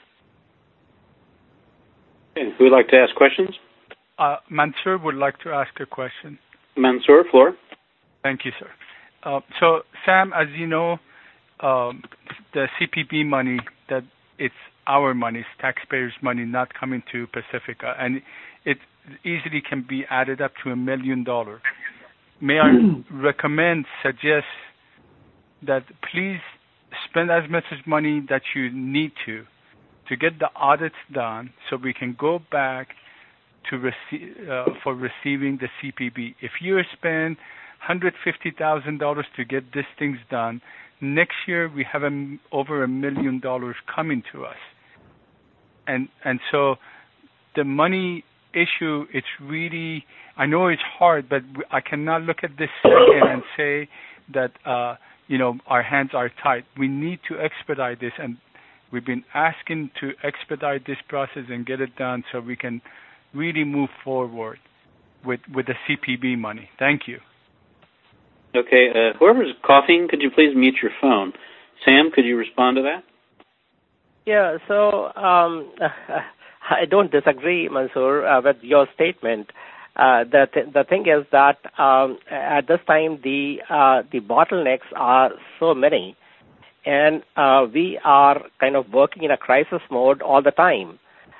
Okay. Who would like to ask questions? Mansoor would like to ask a question. Mansoor, floor. Thank you, sir. So, Sam, as you know, the CPB money, that it's our money, it's taxpayers' money, not coming to Pacifica, and it easily can be added up to $1 million. May I suggest that please spend as much money that you need to get the audits done, so we can go back to for receiving the CPB. If you spend $150,000 to get these things done, next year we have over $1 million coming to us. And so the money issue, it's really, I know it's hard, but I cannot look at this second and say that our hands are tied. We need to expedite this, and we've been asking to expedite this process and get it done so we can really move forward with the CPB money. Thank you. Okay, whoever's coughing, could you please mute your phone? Sam, could you respond to that? Yeah, so I don't disagree, Mansoor, with your statement. The thing is that at this time the bottlenecks are so many, and we are kind of working in a crisis mode all the time.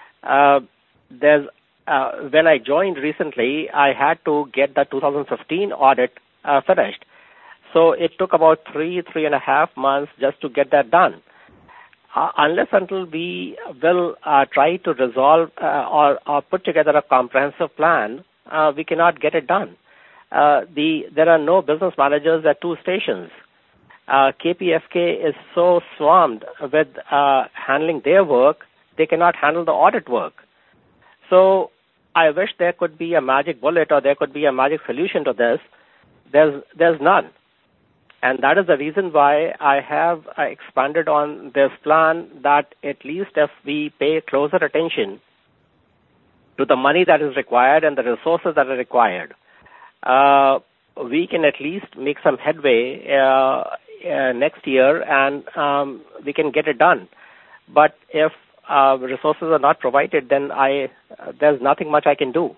When I joined recently, I had to get the 2015 audit finished. So it took about 3.5 months just to get that done. Unless until we will try to resolve or put together a comprehensive plan, we cannot get it done. There are no business managers at 2 stations. KPFK is so swamped with handling their work, they cannot handle the audit work. So I wish there could be a magic bullet or there could be a magic solution to this. There's none. And that is the reason why I have expanded on this plan, that at least if we pay closer attention to the money that is required and the resources that are required, we can at least make some headway next year, and we can get it done. But if resources are not provided, then there's nothing much I can do.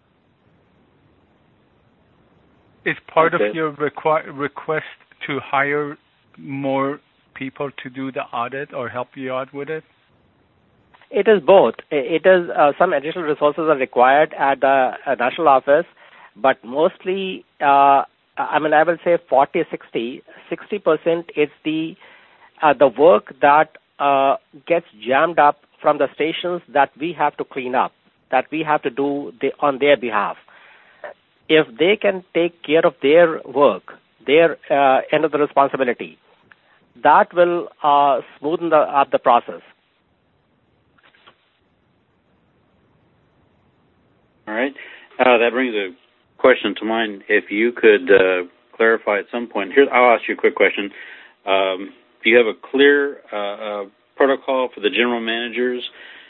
Is part of your request to hire more people to do the audit or help you out with it? It is both. It is some additional resources are required at the national office, but mostly I will say 40-60. 60% is the work that gets jammed up from the stations that we have to clean up, that we have to do on their behalf. If they can take care of their work, their end of the responsibility, that will smoothen up the process. All right. That brings a question to mind. If you could clarify at some point. Here, I'll ask you a quick question. Do you have a clear protocol for the general managers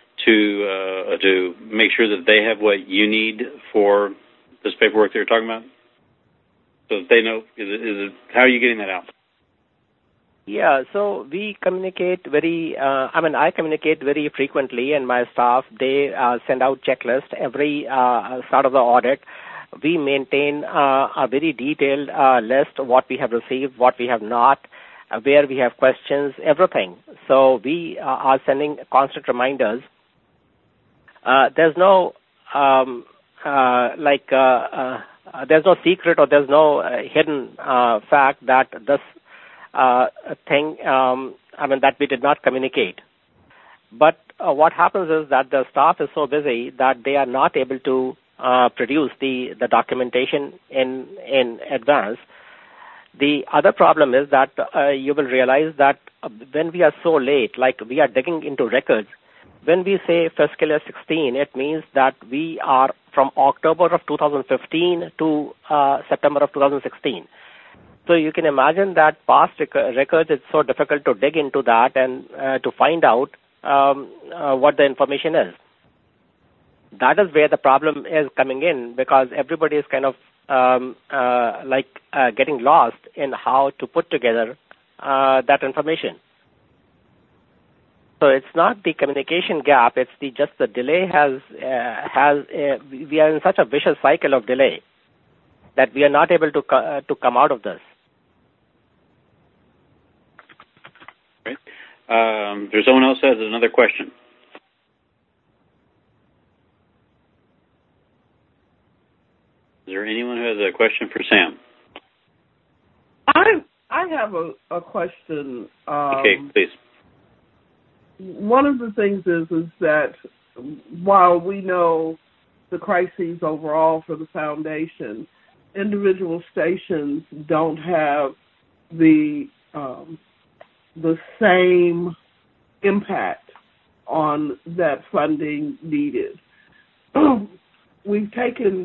to make sure that they have what you need for this paperwork that you're talking about? So that they know, how are you getting that out? Yeah, so we communicate I communicate very frequently, and my staff, they send out checklists every start of the audit. We maintain a very detailed list of what we have received, what we have not, where we have questions, everything. So we are sending constant reminders. There's no there's no secret or there's no hidden fact that this thing, that we did not communicate. But what happens is that the staff is so busy that they are not able to produce the documentation in advance. The other problem is that you will realize that when we are so late, like we are digging into records, when we say fiscal year 16, it means that we are from October of 2015 to September of 2016. So you can imagine that past records, it's so difficult to dig into that and to find out what the information is. That is where the problem is coming in, because everybody is kind of getting lost in how to put together that information. So it's not the communication gap; it's just the delay we are in such a vicious cycle of delay that we are not able to come out of this. Right. There's someone else who has another question. Is there anyone who has a question for Sam? I have a question. Okay, please. One of the things is that while we know the crises overall for the foundation, individual stations don't have the same impact on that funding needed. We've taken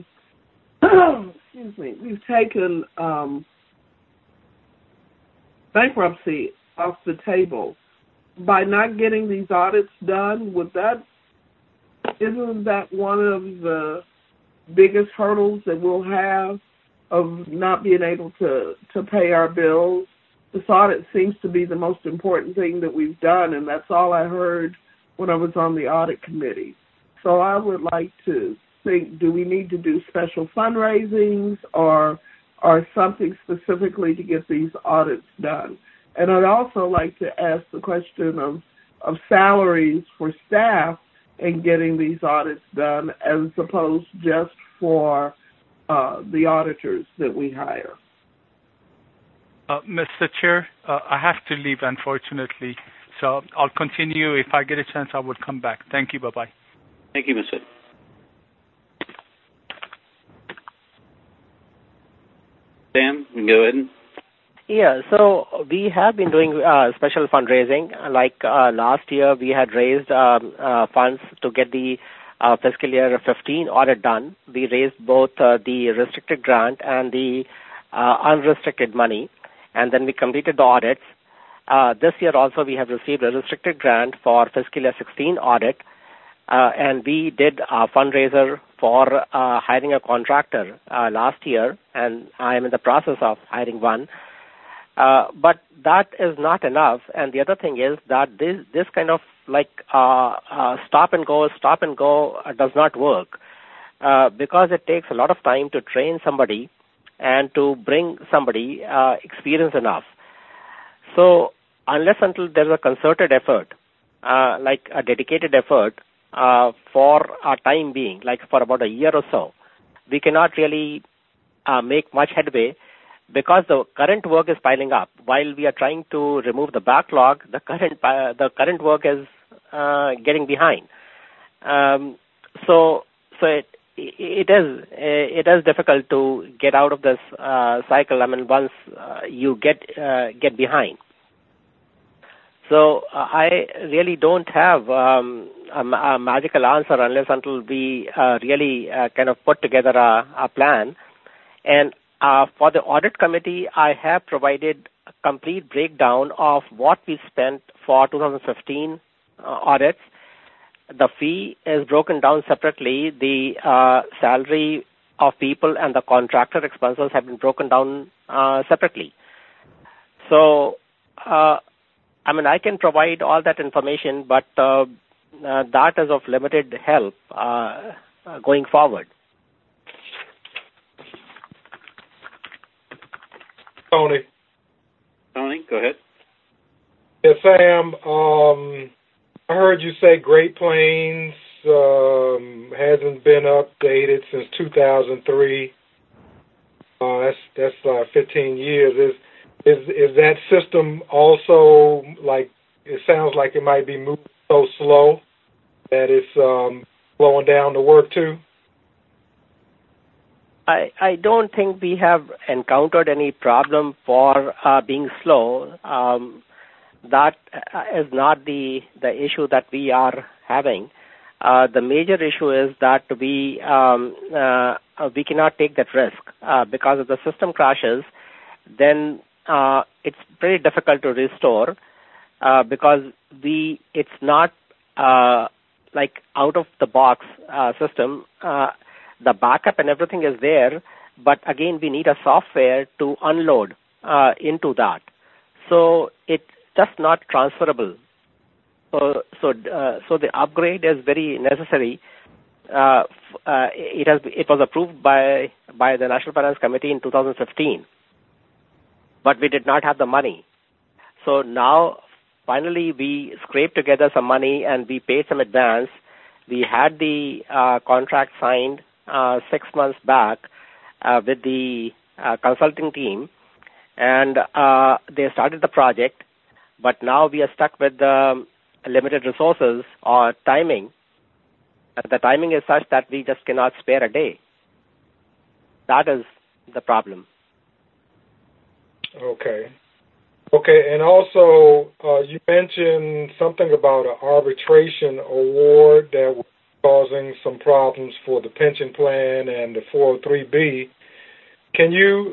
bankruptcy off the table. By not getting these audits done, isn't that one of the biggest hurdles that we'll have of not being able to pay our bills? This audit seems to be the most important thing that we've done, and that's all I heard when I was on the audit committee. So I would like to think, do we need to do special fundraisings or something specifically to get these audits done? And I'd also like to ask the question of salaries for staff and getting these audits done as opposed just for the auditors that we hire. Mr. Chair, I have to leave, unfortunately. So I'll continue. If I get a chance, I will come back. Thank you. Bye-bye. Thank you, Mr. Sam, you can go ahead. Yeah, so we have been doing special fundraising. Like last year, we had raised funds to get the fiscal year 15 audit done. We raised both the restricted grant and the unrestricted money, and then we completed the audits. This year also, we have received a restricted grant for fiscal year 16 audit, and we did a fundraiser for hiring a contractor last year, and I am in the process of hiring one. But that is not enough. And the other thing is that this kind of stop and go does not work because it takes a lot of time to train somebody and to bring somebody experienced enough. So unless until there's a concerted effort, like a dedicated effort for a time being, like for about a year or so, we cannot really make much headway because the current work is piling up. While we are trying to remove the backlog, the current work is getting behind. So it is difficult to get out of this cycle. I mean, once you get behind. So I really don't have a magical answer unless until we really kind of put together a plan. And for the audit committee, I have provided a complete breakdown of what we spent for 2015 audits. The fee is broken down separately. The salary of people and the contractor expenses have been broken down separately. So, I mean, I can provide all that information, but that is of limited help going forward. Tony, go ahead. Yeah, Sam, I heard you say Great Plains hasn't been updated since 2003. That's 15 years. Is that system also, like, it sounds like it might be moving so slow that it's slowing down the work too? I don't think we have encountered any problem for being slow. That is not the issue that we are having. The major issue is that we cannot take that risk because if the system crashes, then it's pretty difficult to restore because it's not like out of the box system. The backup and everything is there, but again we need a software to unload into that. So it's just not transferable. So the upgrade is very necessary. It was approved by the National Finance Committee in 2015, but we did not have the money. So now finally we scraped together some money and we paid some advance. We had the contract signed 6 months back with the consulting team, and they started the project, but now we are stuck with limited resources or timing. The timing is such that we just cannot spare a day. That is the problem. Okay, and also you mentioned something about an arbitration award that was causing some problems for the pension plan and the 403B. Can you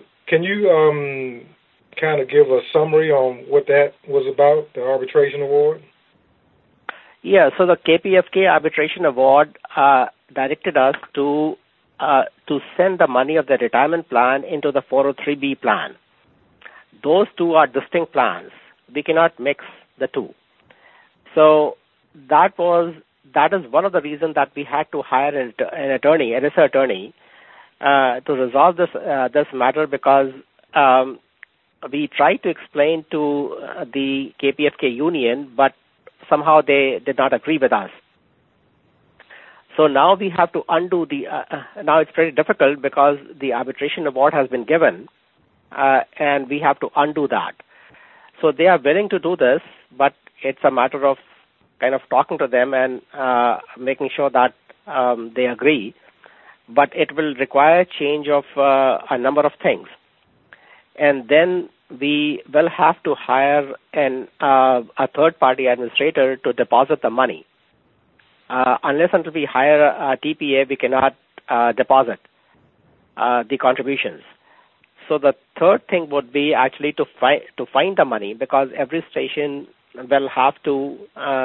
kind of give a summary on what that was about, the arbitration award? Yeah, so the KPFK arbitration award directed us to send the money of the retirement plan into the 403B plan. Those two are distinct plans. We cannot mix the two. So that is one of the reasons that we had to hire an attorney, a ERISA attorney, to resolve this matter because we tried to explain to the KPFK union, but somehow they did not agree with us. So now we have to undo now it's very difficult because the arbitration award has been given, and we have to undo that. So they are willing to do this, but it's a matter of kind of talking to them and making sure that they agree. But it will require change of a number of things. And then we will have to hire a third-party administrator to deposit the money. Unless until we hire a TPA, we cannot deposit the contributions. So the third thing would be actually to find the money, because every station will have to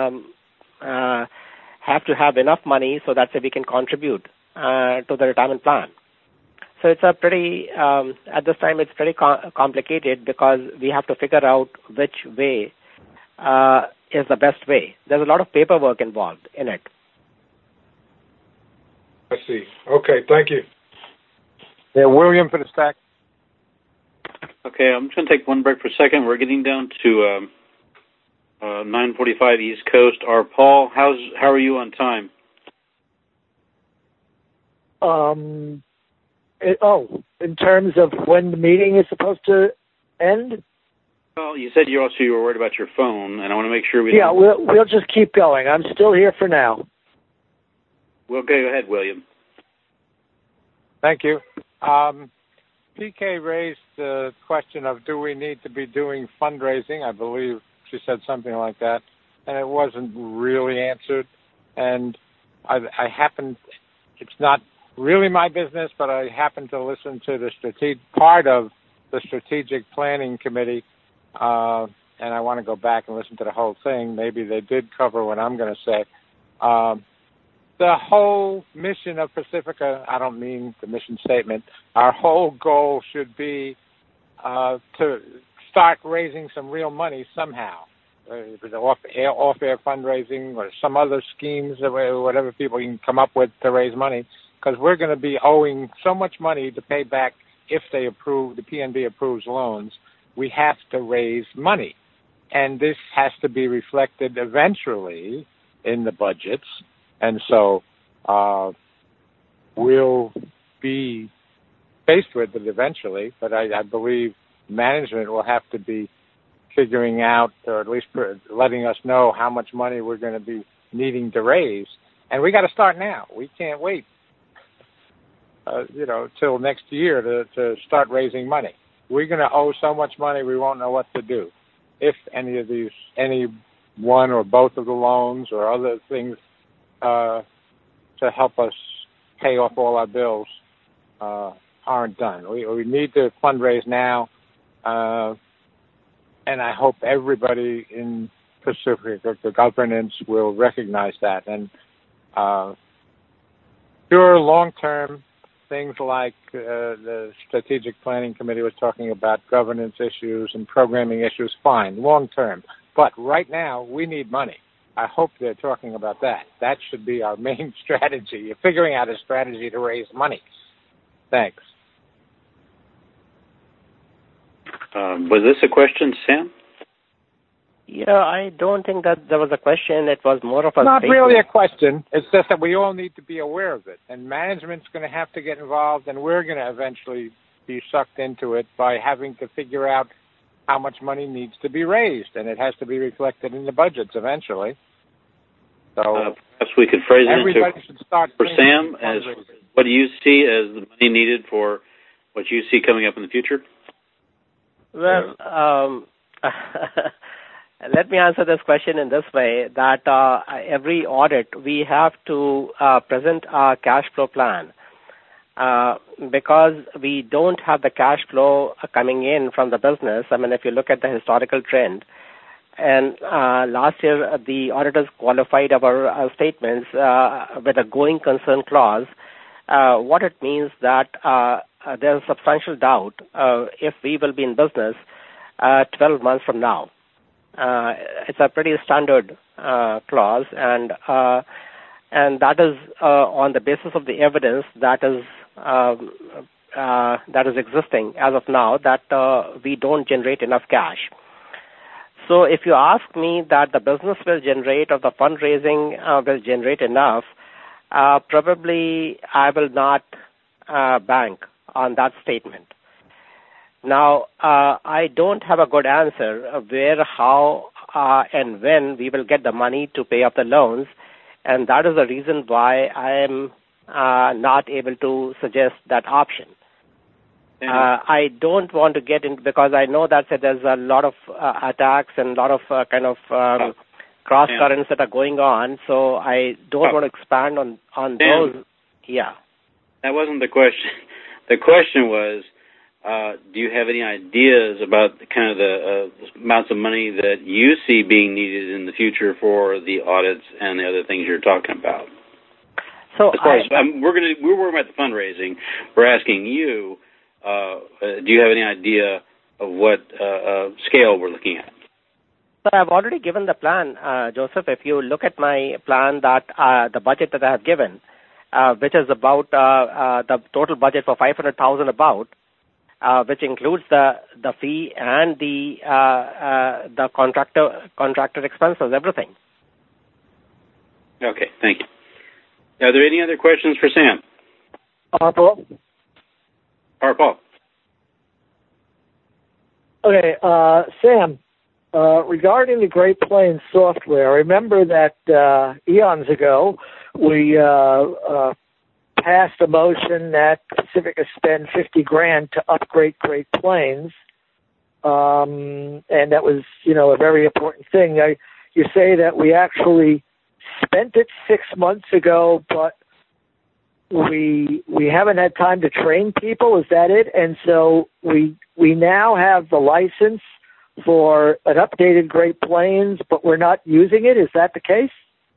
have enough money so that we can contribute to the retirement plan. So it's a pretty at this time it's pretty complicated because we have to figure out which way is the best way. There's a lot of paperwork involved in it. I see. Okay, thank you. Yeah, William for the stack. Okay, I'm just going to take one break for a second. We're getting down to 9:45 East Coast. Paul, how are you on time? in terms of when the meeting is supposed to end? Well, you said you were worried about your phone, and I want to make sure we'll just keep going. I'm still here for now. Well, go ahead, William. Thank you. PK raised the question of do we need to be doing fundraising? I believe she said something like that, and it wasn't really answered. And I happened, it's not really my business, but I happened to listen to the part of the Strategic Planning Committee, and I want to go back and listen to the whole thing. Maybe they did cover what I'm going to say. The whole mission of Pacifica, I don't mean the mission statement, our whole goal should be to start raising some real money somehow. Off-air fundraising or some other schemes, whatever people can come up with to raise money, because we're going to be owing so much money to pay back if they approve, the PNB approves loans. We have to raise money. And this has to be reflected eventually in the budgets. And so we'll be faced with it eventually, but I believe management will have to be figuring out, or at least letting us know how much money we're going to be needing to raise. And we got to start now. We can't wait, till next year to start raising money. We're going to owe so much money we won't know what to do. If any one or both of the loans or other things to help us pay off all our bills aren't done. We need to fundraise now, and I hope everybody in Pacifica, the governance, will recognize that. And sure, long-term things like the Strategic Planning Committee was talking about, governance issues and programming issues, fine, long-term. But right now, we need money. I hope they're talking about that. That should be our main strategy, figuring out a strategy to raise money. Thanks. Was this a question, Sam? Yeah, I don't think that there was a question. It was more of a Not statement. really a question. It's just that we all need to be aware of it. And management's going to have to get involved, and we're going to eventually be sucked into it by having to figure out how much money needs to be raised. And it has to be reflected in the budgets eventually. So perhaps we could phrase it everybody should start for Sam as what do you see as the money needed for what you see coming up in the future? Well, let me answer this question in this way, that every audit we have to present our cash flow plan. Because we don't have the cash flow coming in from the business. I mean, if you look at the historical trend, and last year the auditors qualified our statements with a going concern clause. What it means that there's substantial doubt if we will be in business 12 months from now. It's a pretty standard clause, and that is on the basis of the evidence that is existing as of now, that we don't generate enough cash. So if you ask me that the business will generate or the fundraising will generate enough, probably I will not bank on that statement. Now, I don't have a good answer where, how, and when we will get the money to pay off the loans, and that is the reason why I am not able to suggest that option. I don't want to get in, because I know that there's a lot of attacks and a lot of cross currents that are going on, so I don't want to expand on those. Yeah. That wasn't the question. The question was, do you have any ideas about the amounts of money that you see being needed in the future for the audits and the other things you're talking about? So we're working about the fundraising. We're asking you, do you have any idea of what scale we're looking at? But I've already given the plan, Joseph. If you look at my plan, that the budget that I have given, which is about the total budget for $500,000 about, which includes the fee and the contractor expenses, everything. Okay, thank you. Are there any other questions for Sam? Or Paul. Okay, Sam, regarding the Great Plains software, I remember that eons ago we passed a motion that Pacifica spend $50,000 to upgrade Great Plains, and that was, a very important thing. You say that we actually spent it 6 months ago, but we haven't had time to train people. Is that it? And so we now have the license for an updated Great Plains, but we're not using it. Is that the case?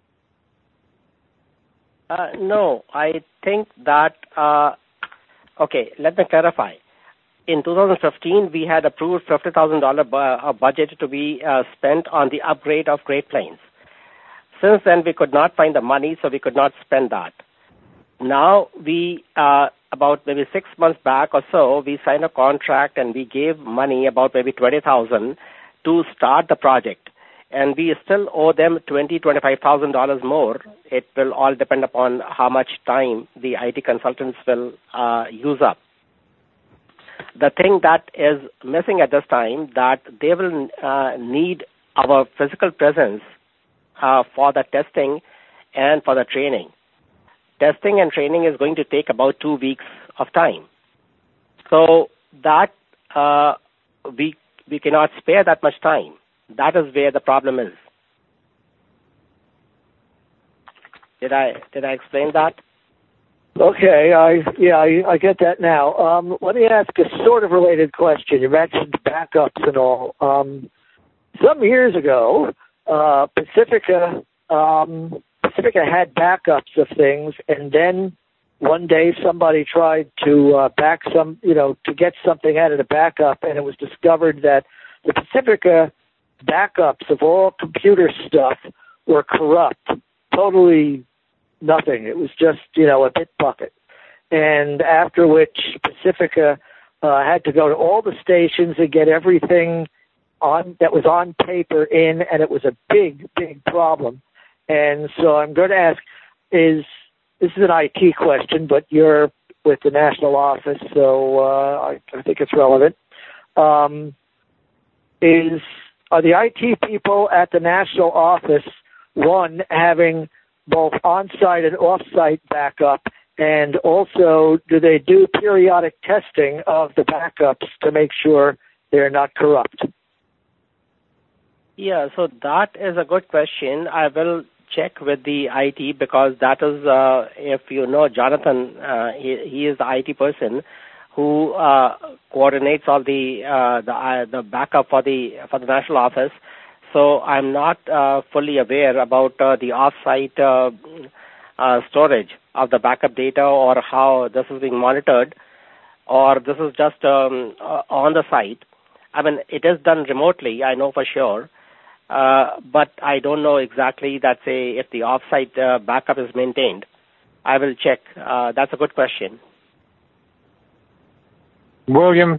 No, I think that, okay, let me clarify. In 2015, we had approved $50,000 budget to be spent on the upgrade of Great Plains. Since then, we could not find the money, so we could not spend that. Now, we, about maybe 6 months back or so, we signed a contract and we gave money, about maybe $20,000, to start the project. And we still owe them $25,000 more. It will all depend upon how much time the IT consultants will use up. The thing that is missing at this time, that they will need our physical presence for the testing and for the training. Testing and training is going to take about 2 weeks of time. So that we cannot spare that much time. That is where the problem is. Did I explain that? Okay, I get that now. Let me ask a sort of related question. You mentioned backups and all. Some years ago, Pacifica had backups of things, and then one day somebody tried to to get something out of the backup, and it was discovered that the Pacifica backups of all computer stuff were corrupt, totally nothing. It was just, a bit bucket. And after which Pacifica had to go to all the stations and get everything that was on paper in, and it was a big, big problem. And so I'm going to ask, this is an IT question, but you're with the national office, so I think it's relevant. Are the IT people at the national office, one, having both on-site and off-site backup, and also do they do periodic testing of the backups to make sure they're not corrupt? Yeah, so that is a good question. I will check with the IT because that is, if you know Jonathan, he is the IT person who coordinates all the backup for the national office. So I'm not fully aware about the off-site storage of the backup data, or how this is being monitored, or this is just on the site. I mean, it is done remotely, I know for sure, but I don't know exactly if the off-site backup is maintained. I will check. That's a good question. William?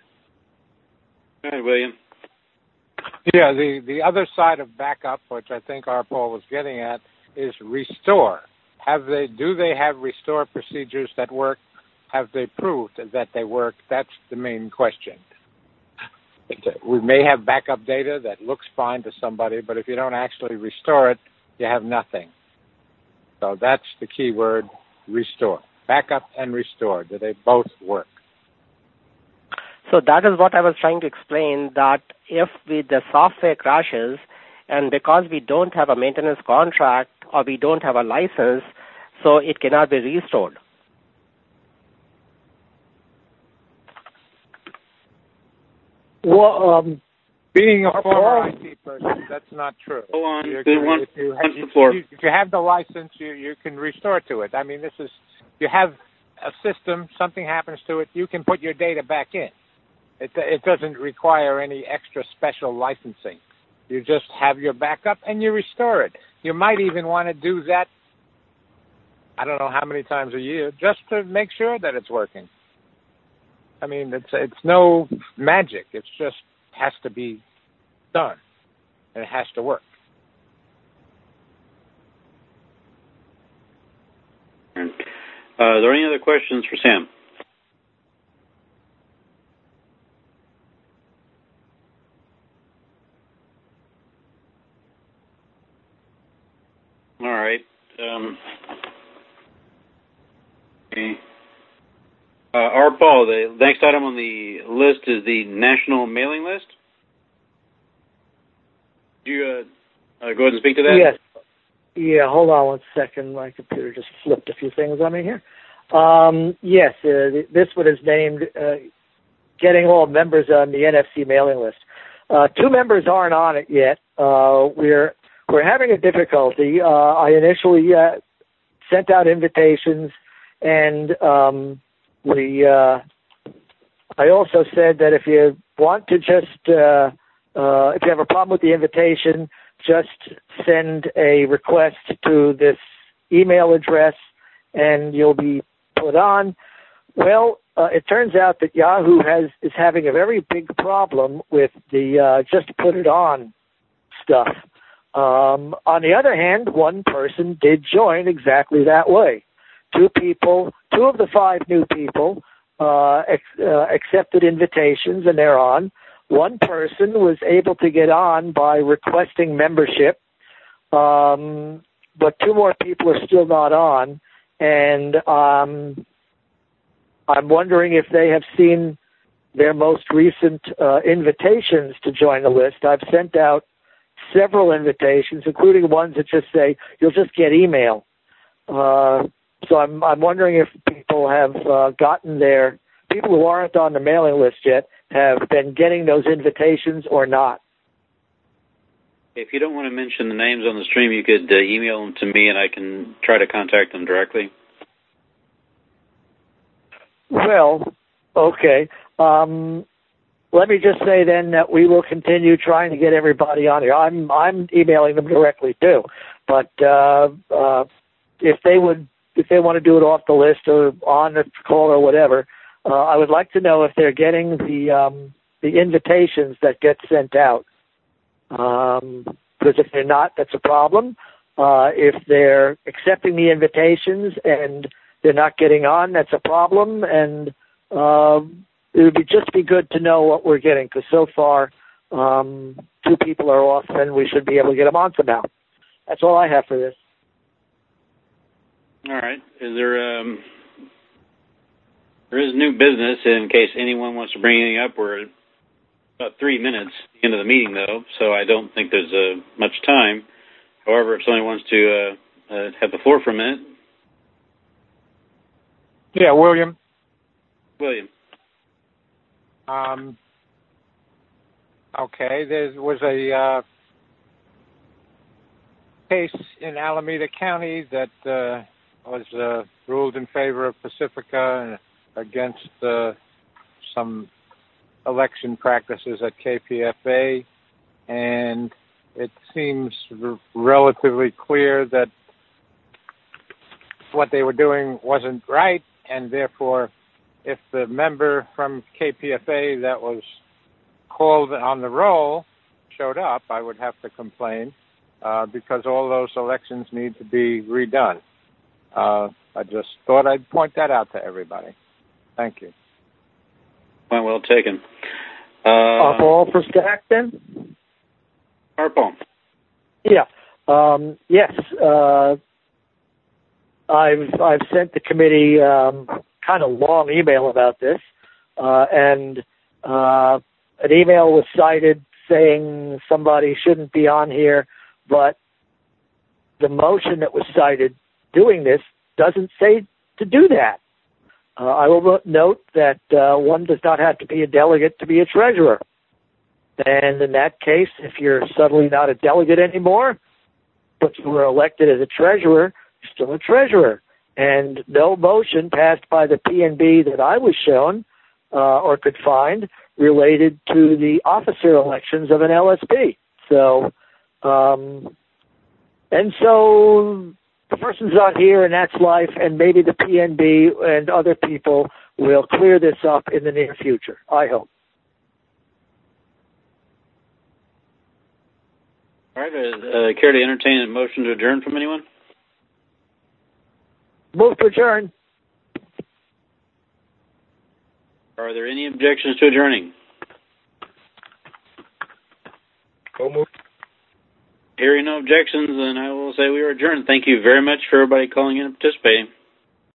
Go ahead, William. Yeah, the other side of backup, which I think our Paul was getting at, is restore. Do they have restore procedures that work? Have they proved that they work? That's the main question. We may have backup data that looks fine to somebody, but if you don't actually restore it, you have nothing. So that's the key word, restore. Backup and restore. Do they both work? So that is what I was trying to explain, that if the software crashes, and because we don't have a maintenance contract or we don't have a license, so it cannot be restored. Well, being a former IT person, that's not true. Go on. If you have the license, you can restore to it. I mean, you have a system, something happens to it, you can put your data back in. It doesn't require any extra special licensing. You just have your backup and you restore it. You might even want to do that, I don't know how many times a year, just to make sure that it's working. I mean, it's no magic. It just has to be done, and it has to work. Are there any other questions for Sam? Okay. Paul, the next item on the list is the national mailing list. Do you go ahead and speak to that? Yes. Yeah, hold on one second. My computer just flipped a few things on me here. Yes, this one is named Getting All Members on the NFC Mailing List. 2 members aren't on it yet. We're having a difficulty. I initially sent out invitations, and I also said that if you want to just, if you have a problem with the invitation, just send a request to this email address and you'll be put on. Well, it turns out that Yahoo is having a very big problem with the just put it on stuff. On the other hand, one person did join exactly that way. 2 of the 5 new people accepted invitations, and they're on. One person was able to get on by requesting membership, but 2 more people are still not on, and I'm wondering if they have seen their most recent invitations to join the list. I've sent out several invitations, including ones that just say, you'll just get email. So I'm wondering if people have people who aren't on the mailing list yet have been getting those invitations or not. If you don't want to mention the names on the stream, you could email them to me and I can try to contact them directly. Well, okay. Let me just say then that we will continue trying to get everybody on here. I'm emailing them directly too, but if they want to do it off the list or on the call or whatever, I would like to know if they're getting the invitations that get sent out. Because if they're not, that's a problem. If they're accepting the invitations and they're not getting on, that's a problem. And it would just be good to know what we're getting, because so far 2 people are off, and we should be able to get them on somehow. That's all I have for this. All right. Is there is new business in case anyone wants to bring anything up? We're about 3 minutes at the end of the meeting, though, so I don't think there's much time. However, if somebody wants to have the floor for a minute. Yeah, William. Okay, there was a case in Alameda County that was ruled in favor of Pacifica against some election practices at KPFA, and it seems relatively clear that what they were doing wasn't right, and therefore if the member from KPFA that was called on the roll showed up, I would have to complain because all those elections need to be redone. I just thought I'd point that out to everybody. Thank you. Point well taken. Paul for Stack then? Paul. Yeah. Yes. I've sent the committee kind of long email about this, and an email was cited saying somebody shouldn't be on here, but the motion that was cited doing this doesn't say to do that. I will note that one does not have to be a delegate to be a treasurer. And in that case, if you're suddenly not a delegate anymore, but you were elected as a treasurer, you're still a treasurer. And no motion passed by the PNB that I was shown or could find related to the officer elections of an LSP. So, and so the person's not here, and that's life, and maybe the PNB and other people will clear this up in the near future, I hope. All right. Care to entertain a motion to adjourn from anyone? Move to adjourn. Are there any objections to adjourning? So move. Hearing no objections, then I will say we are adjourned. Thank you very much for everybody calling in and participating.